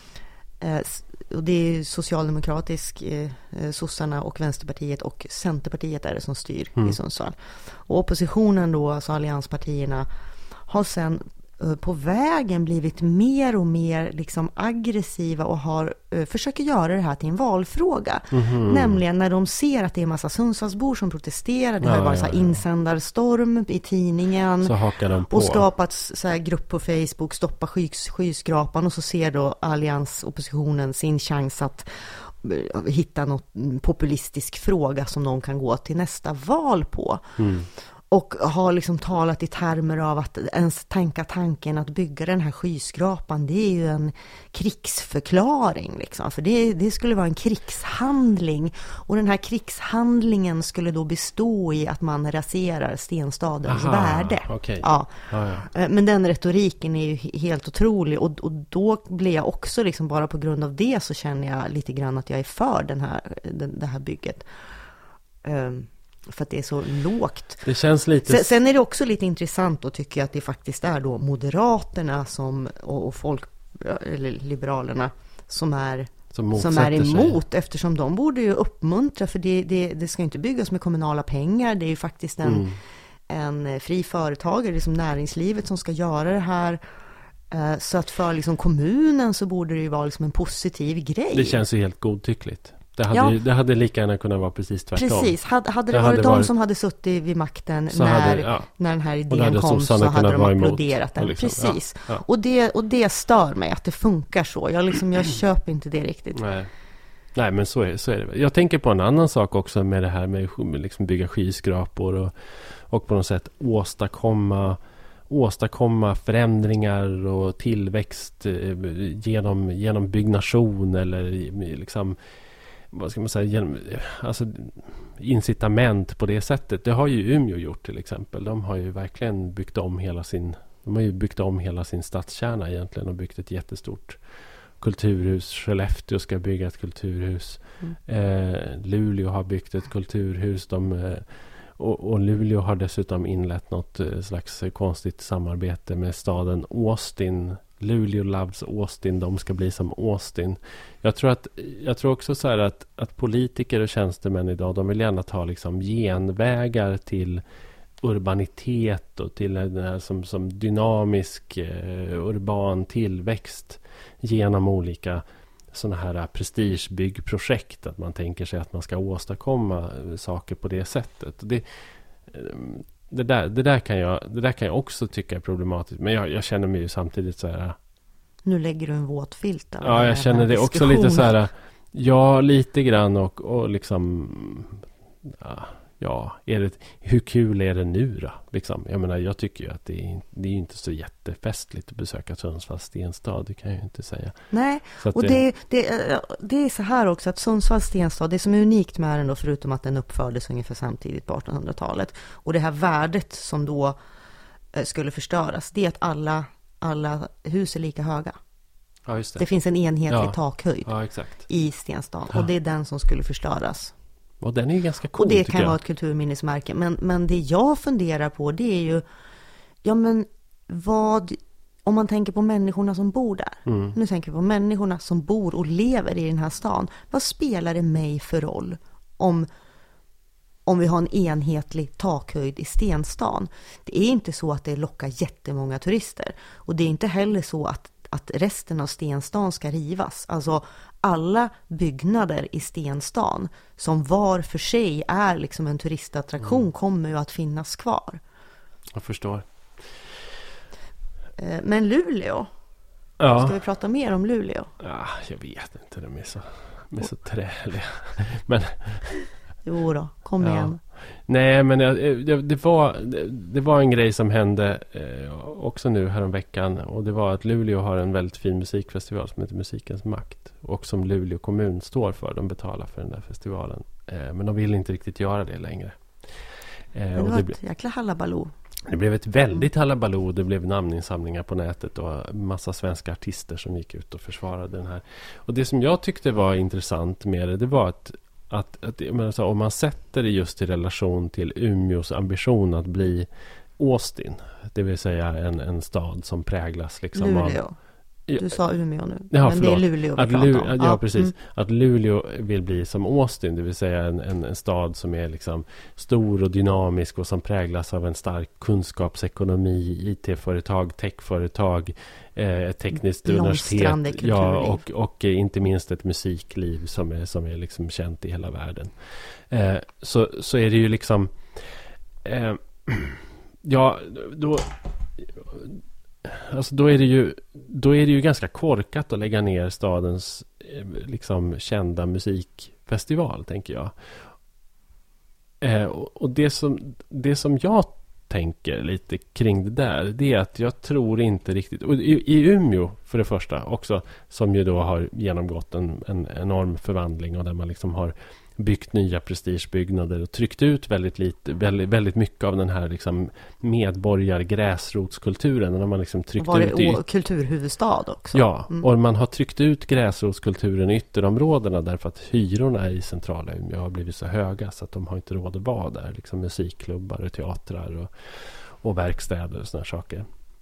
Och det är socialdemokratisk, sossarna och Vänsterpartiet och Centerpartiet är det som styr i Sundsvall. Och oppositionen då, alltså allianspartierna, har sen på vägen blivit mer och mer liksom aggressiva och försöker göra det här till en valfråga. Nämligen när de ser att det är en massa Sundsvallsbor som protesterar. Det har varit så här insändarstorm i tidningen. Så hakar de på. Och skapat så här grupp på Facebook, stoppa skyskrapan, och så ser då alliansoppositionen sin chans att hitta något populistisk fråga som de kan gå till nästa val på. Och har liksom talat i termer av att ens tänka tanken att bygga den här skyskrapan, det är ju en krigsförklaring liksom. För det skulle vara en krigshandling, och den här krigshandlingen skulle då bestå i att man raserar stenstadens värde. Okay. Ja. Men den retoriken är ju helt otrolig, och då blir jag också liksom, bara på grund av det så känner jag lite grann att jag är för det här bygget. För att det är så lågt. Det känns lite... Sen är det också lite intressant att tycka att det faktiskt är då Moderaterna och eller Liberalerna som är emot, eftersom de borde ju uppmuntra, för det ska inte byggas med kommunala pengar. Det är ju faktiskt en fri företagare, liksom näringslivet, som ska göra det här. Så att för liksom kommunen så borde det ju vara liksom en positiv grej. Det känns ju helt godtyckligt. Det hade lika gärna kunnat vara precis tvärtom. Precis, hade det varit de som hade suttit vid makten när den här idén kom, så hade de applåderat den. Liksom, precis. Ja. Och det stör mig att det funkar så. Jag köper inte det riktigt. Nej, men så är det. Jag tänker på en annan sak också med det här med liksom bygga skyskrapor och på något sätt åstadkomma förändringar och tillväxt genom byggnation eller liksom, vad ska man säga, alltså incitament på det sättet. Det har ju Umeå gjort till exempel. De har ju verkligen byggt om hela sin stadskärna egentligen och byggt ett jättestort kulturhus. Skellefteå ska bygga ett kulturhus. Luleå har byggt ett kulturhus. Och Luleå har dessutom inlett något slags konstigt samarbete med staden Austin. Luleå loves Austin. De ska bli som Austin. Jag tror också så här att politiker och tjänstemän idag, de vill gärna ta liksom genvägar till urbanitet och till den här som dynamisk urban tillväxt genom olika sådana här prestigebyggprojekt, att man tänker sig att man ska åstadkomma saker på det sättet. Det där kan jag också tycka är problematiskt, men jag känner mig ju samtidigt så här. Nu lägger du en våt filt där. Ja, jag känner det också lite så här. Ja, lite grann och liksom hur kul är det nu då? Liksom, jag menar, jag tycker ju att det är inte så jättefestligt att besöka Sundsvalls stenstad, det kan jag ju inte säga. Nej, och det är så här också att Sundsvalls stenstad, det som är unikt med den då, förutom att den uppfördes ungefär samtidigt på 1800-talet, och det här värdet som då skulle förstöras, det är att alla hus är lika höga. Ja, just det. Det finns en enhetlig takhöjd i stenstad, och det är den som skulle förstöras. Och den är ju ganska cool, och det kan vara ett kulturminnesmärke. Men det jag funderar på, det är ju, om man tänker på människorna som bor där. Nu tänker jag på människorna som bor och lever i den här stan. Vad spelar det mig för roll om vi har en enhetlig takhöjd i stenstan? Det är inte så att det lockar jättemånga turister. Och det är inte heller så att resten av stenstan ska rivas. Alltså alla byggnader i stenstan som var för sig är liksom en turistattraktion kommer ju att finnas kvar. Jag förstår. Men Luleå? Ska vi prata mer om Luleå? Ja, jag vet inte. De är så träliga. Men jo då, kom igen. Nej, men det var en grej som hände också nu häromveckan, och det var att Luleå har en väldigt fin musikfestival som heter Musikens makt, och som Luleå kommun står för. De betalar för den där festivalen, men de vill inte riktigt göra det längre. Det var ett jäkla hallabaloo. Det blev ett väldigt hallabaloo. Det blev namninsamlingar på nätet och massa svenska artister som gick ut och försvarade den här. Och det som jag tyckte var intressant med det var att om man sätter det just i relation till Umeås ambition att bli Austin, det vill säga en stad som präglas liksom Luleå. Du sa Umeå nu, men det är Luleå vi pratar om. Ja, precis. Att Luleå vill bli som Austin, det vill säga en stad som är liksom stor och dynamisk och som präglas av en stark kunskapsekonomi, IT-företag, techföretag, tekniskt universitet, och inte minst ett musikliv som är liksom känt i hela världen. Så är det ju liksom då är det ju ganska korkat att lägga ner stadens liksom kända musikfestival, tänker jag. Och det som jag tänker lite kring det där, det är att jag tror inte riktigt, och i Umeå för det första också, som ju då har genomgått en enorm förvandling och där man liksom har byggt nya prestigebyggnader och tryckt ut väldigt mycket av den här liksom gräsrotskulturen, och när man liksom tryckt var ut det kulturhuvudstad också. Ja, och man har tryckt ut gräsrotskulturen i ytterområdena därför att hyrorna i centrala Umeå har blivit så höga så att de har inte råd att vara där, liksom musikklubbar och teatrar och verkstäder och såna saker.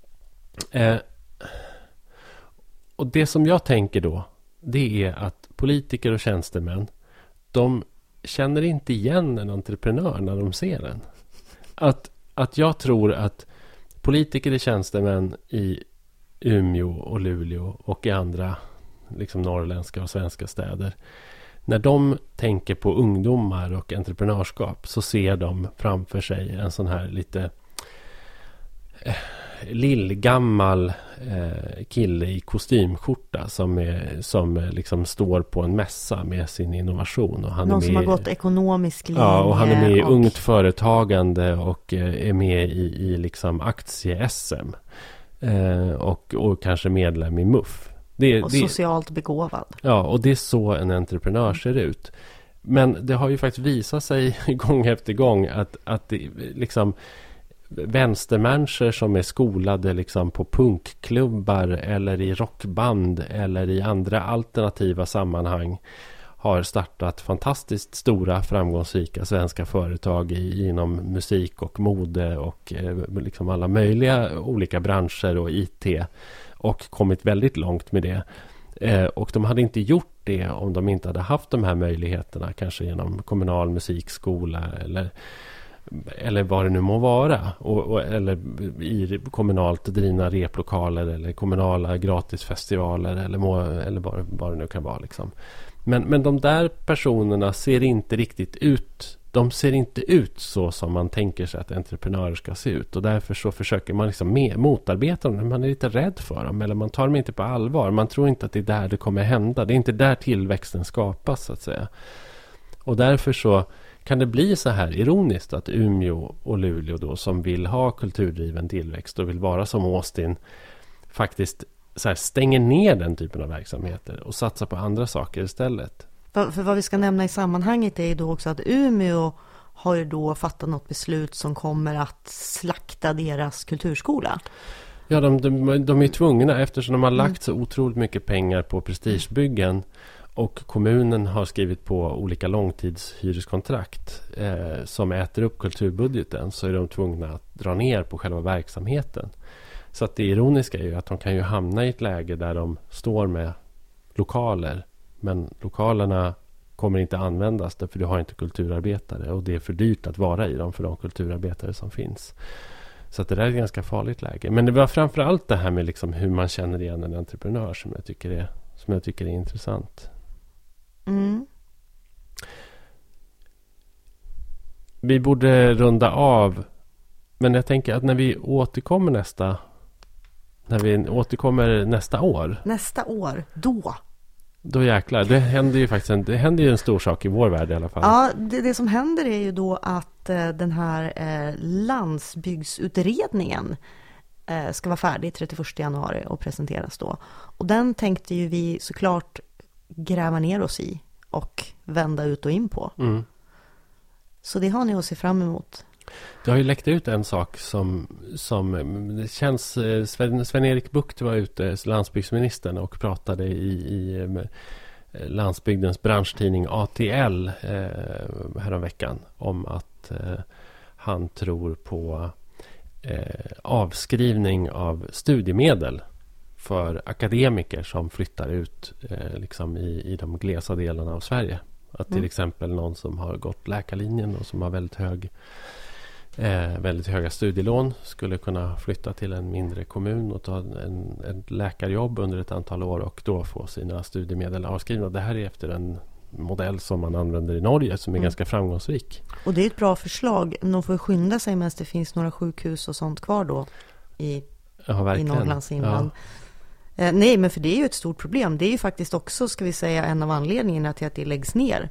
Och det som jag tänker då, det är att politiker och tjänstemän, de känner inte igen en entreprenör när de ser den. Att jag tror att politiker och tjänstemän i Umeå och Luleå och i andra liksom norrländska och svenska städer, när de tänker på ungdomar och entreprenörskap så ser de framför sig en sån här lite lillgammal kille i kostymskjorta som liksom står på en mässa med sin innovation. Och han någon är med, som har gått ekonomisk linje. Ja, och han är med i Ungt Företagande och är med i liksom aktie-SM. Och kanske medlem i MUF. Och socialt begåvad. Ja, och det är så en entreprenör ser ut. Men det har ju faktiskt visat sig gång efter gång att det liksom vänstermänniskor som är skolade liksom på punkklubbar eller i rockband eller i andra alternativa sammanhang har startat fantastiskt stora framgångsrika svenska företag inom musik och mode och liksom alla möjliga olika branscher och IT och kommit väldigt långt med det. Och de hade inte gjort det om de inte hade haft de här möjligheterna, kanske genom kommunal musikskola eller vad det nu må vara, eller i kommunalt drivna replokaler eller kommunala gratisfestivaler eller vad det nu kan vara liksom. Men de där personerna ser inte riktigt ut, de ser inte ut så som man tänker sig att entreprenörer ska se ut, och därför så försöker man liksom motarbeta dem. Man är lite rädd för dem, eller man tar dem inte på allvar. Man tror inte att det är där det kommer hända. Det är inte där tillväxten skapas, så att säga. Och därför så kan det bli så här ironiskt att Umeå och Luleå då, som vill ha kulturdriven tillväxt och vill vara som Austin, faktiskt så här stänger ner den typen av verksamheter och satsar på andra saker istället. För vad vi ska nämna i sammanhanget är ju då också att Umeå har ju då fattat något beslut som kommer att slakta deras kulturskola. Ja, de är tvungna, eftersom de har lagt så otroligt mycket pengar på prestigebyggen och kommunen har skrivit på olika långtidshyreskontrakt som äter upp kulturbudgeten, så är de tvungna att dra ner på själva verksamheten. Så att det ironiska är ju att de kan ju hamna i ett läge där de står med lokaler, men lokalerna kommer inte användas därför du har inte kulturarbetare och det är för dyrt att vara i dem för de kulturarbetare som finns. Så att det där är ett ganska farligt läge. Men det var framförallt det här med liksom hur man känner igen en entreprenör som jag tycker är intressant. Mm. Vi borde runda av, men jag tänker att när vi återkommer nästa år. Nästa år, då jäklar, det händer ju en stor sak i vår värld i alla fall. Ja, det som händer är ju då att den här landsbygdsutredningen ska vara färdig 31 januari och presenteras då. Och den tänkte ju vi såklart gräva ner oss i och vända ut och in på. Mm. Så det har ni att se fram emot. Det har ju läckt ut en sak som det känns, Sven-Erik Bucht var ute, landsbygdsministern, och pratade i landsbygdens branschtidning ATL häromveckan om att han tror på avskrivning av studiemedel för akademiker som flyttar ut liksom i de glesa delarna av Sverige. Att till exempel någon som har gått läkarlinjen och som har väldigt höga studielån skulle kunna flytta till en mindre kommun och ta en läkarjobb under ett antal år och då få sina studiemedel avskrivna. Det här är efter en modell som man använder i Norge som är ganska framgångsrik. Och det är ett bra förslag. De får skynda sig medan det finns några sjukhus och sånt kvar då i Norrlands inland. Ja. Nej, men för det är ju ett stort problem. Det är ju faktiskt också, ska vi säga, en av anledningarna till att det läggs ner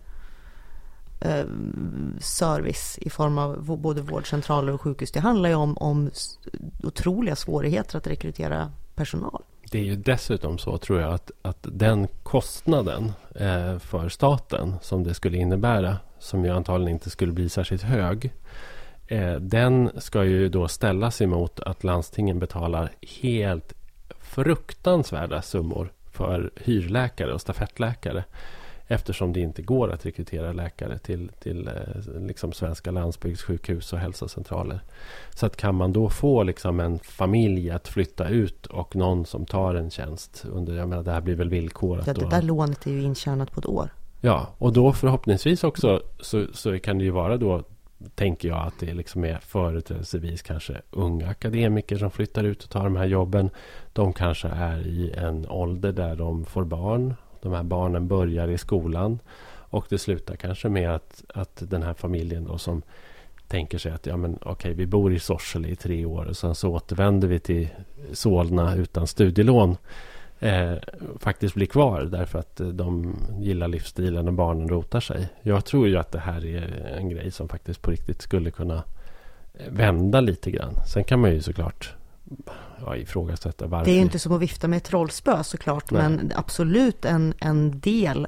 service i form av både vårdcentraler och sjukhus. Det handlar ju om otroliga svårigheter att rekrytera personal. Det är ju dessutom så, tror jag, att den kostnaden för staten som det skulle innebära, som ju antagligen inte skulle bli särskilt hög, den ska ju då ställas emot att landstingen betalar helt fruktansvärda summor för hyrläkare och stafettläkare, eftersom det inte går att rekrytera läkare till liksom svenska landsbygdssjukhus och hälsocentraler. Så att kan man då få liksom en familj att flytta ut och någon som tar en tjänst under, jag menar, det här blir väl villkorat. Ja, det där lånet är ju intjänat på ett år. Ja, och då förhoppningsvis också så kan det ju vara då, tänker jag, att det liksom är företrädesvis kanske unga akademiker som flyttar ut och tar de här jobben. De kanske är i en ålder där de får barn. De här barnen börjar i skolan Och det slutar kanske med att den här familjen då som tänker sig att vi bor i Sorsele i 3 år och sen så återvänder vi till Solna utan studielån, faktiskt blir kvar därför att de gillar livsstilen och barnen rotar sig. Jag tror ju att det här är en grej som faktiskt på riktigt skulle kunna vända lite grann. Sen kan man ju såklart ifrågasätta varför. Det är ju inte som att vifta med ett trollspö såklart. Nej. Men absolut en del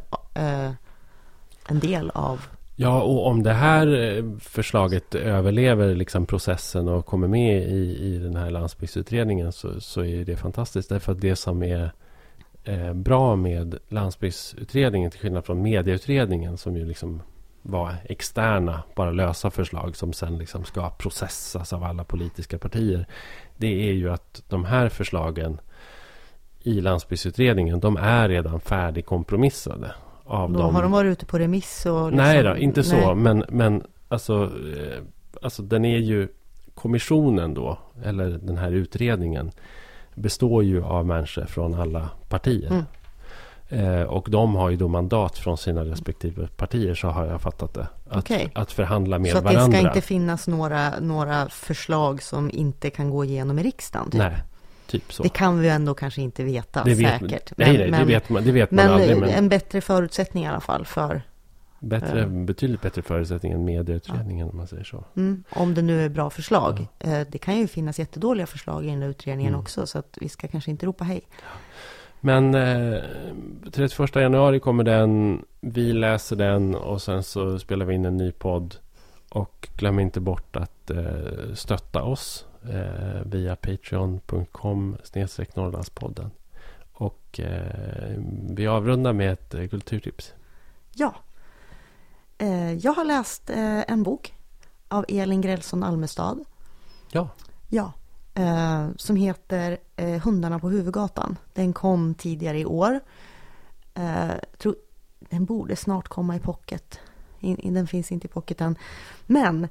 av. Ja, och om det här förslaget överlever liksom processen och kommer med i den här landsbygdsutredningen så är det fantastiskt. Därför att det som är bra med landsbygdsutredningen till skillnad från medieutredningen som ju liksom var externa, bara lösa förslag som sen liksom ska processas av alla politiska partier. Det är ju att de här förslagen i landsbygdsutredningen, de är redan färdigkompromissade. Har de varit ute på remiss? Och liksom, nej då, inte så. Men alltså den är ju kommissionen då, eller den här utredningen består ju av människor från alla partier. Och de har ju då mandat från sina respektive partier, så har jag fattat det. Att förhandla med varandra. Så det ska inte finnas några förslag som inte kan gå igenom i riksdagen? Typ. Nej, typ så. Det kan vi ändå kanske inte veta säkert. Det vet man aldrig. Men en bättre förutsättning i alla fall för... Betydligt bättre förutsättning än medieutredningen om man säger så. Om det nu är bra förslag. Det kan ju finnas jättedåliga förslag i den där utredningen också, så att vi ska kanske inte ropa hej. Men 31 januari kommer den, vi läser den och sen så spelar vi in en ny podd. Och glöm inte bort att stötta oss via patreon.com/Norrlandspodden. Och vi avrundar med ett kulturtips. Ja. Jag har läst en bok av Elin Grälsson Almestad. Ja. Som heter Hundarna på huvudgatan. Den kom tidigare i år. Tror den borde snart komma i pocket. Den finns inte i pocket än. Men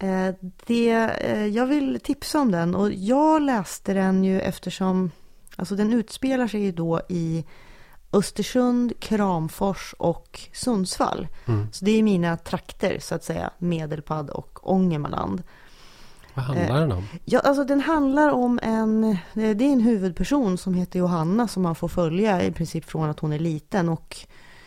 jag vill tipsa om den. Och jag läste den ju eftersom den utspelar sig ju då i Östersund, Kramfors och Sundsvall. Så det är mina trakter så att säga. Medelpad och Ångermanland. Vad handlar den om? Den handlar om det är en huvudperson som heter Johanna som man får följa i princip från att hon är liten. Och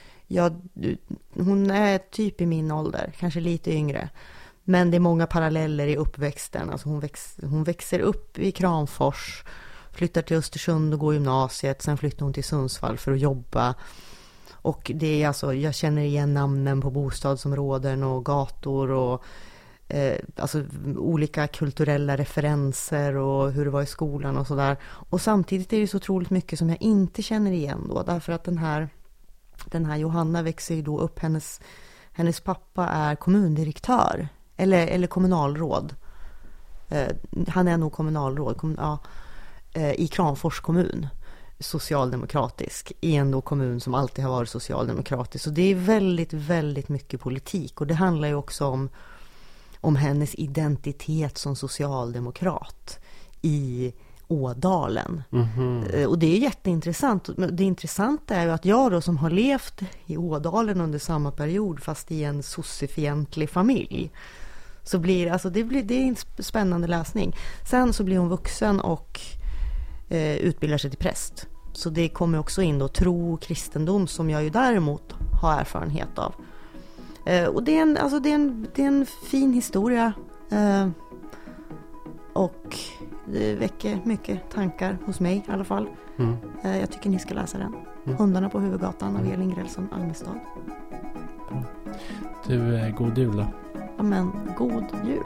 hon är typ i min ålder, kanske lite yngre. Men det är många paralleller i uppväxten. Hon växer upp i Kramfors, flyttar till Östersund och går gymnasiet. Sen flyttar hon till Sundsvall för att jobba. Och det är jag känner igen namnen på bostadsområden och gator och olika kulturella referenser och hur det var i skolan och sådär. Och samtidigt är det så otroligt mycket som jag inte känner igen då. Därför att den här Johanna växer ju då upp. Hennes pappa är kommundirektör. Eller kommunalråd. Han är nog kommunalråd. I Kramfors kommun. Socialdemokratisk. I en kommun som alltid har varit socialdemokratisk. Så det är väldigt, väldigt mycket politik. Och det handlar ju också om hennes identitet som socialdemokrat i Ådalen. Och det är jätteintressant. Det intressanta är ju att jag då som har levt i Ådalen under samma period fast i en sociofientlig familj, så blir det är en spännande läsning. Sen så blir hon vuxen och utbildar sig till präst. Så det kommer också in då tro och kristendom som jag ju däremot har erfarenhet av. Och det är en fin historia och det väcker mycket tankar hos mig i alla fall. Jag tycker ni ska läsa den. Hundarna på huvudgatan av Elin Grälsson Almestad. Bra. Du, god jul då. Ja, men god jul.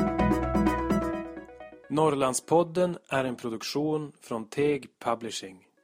Norrlandspodden är en produktion från Teg Publishing.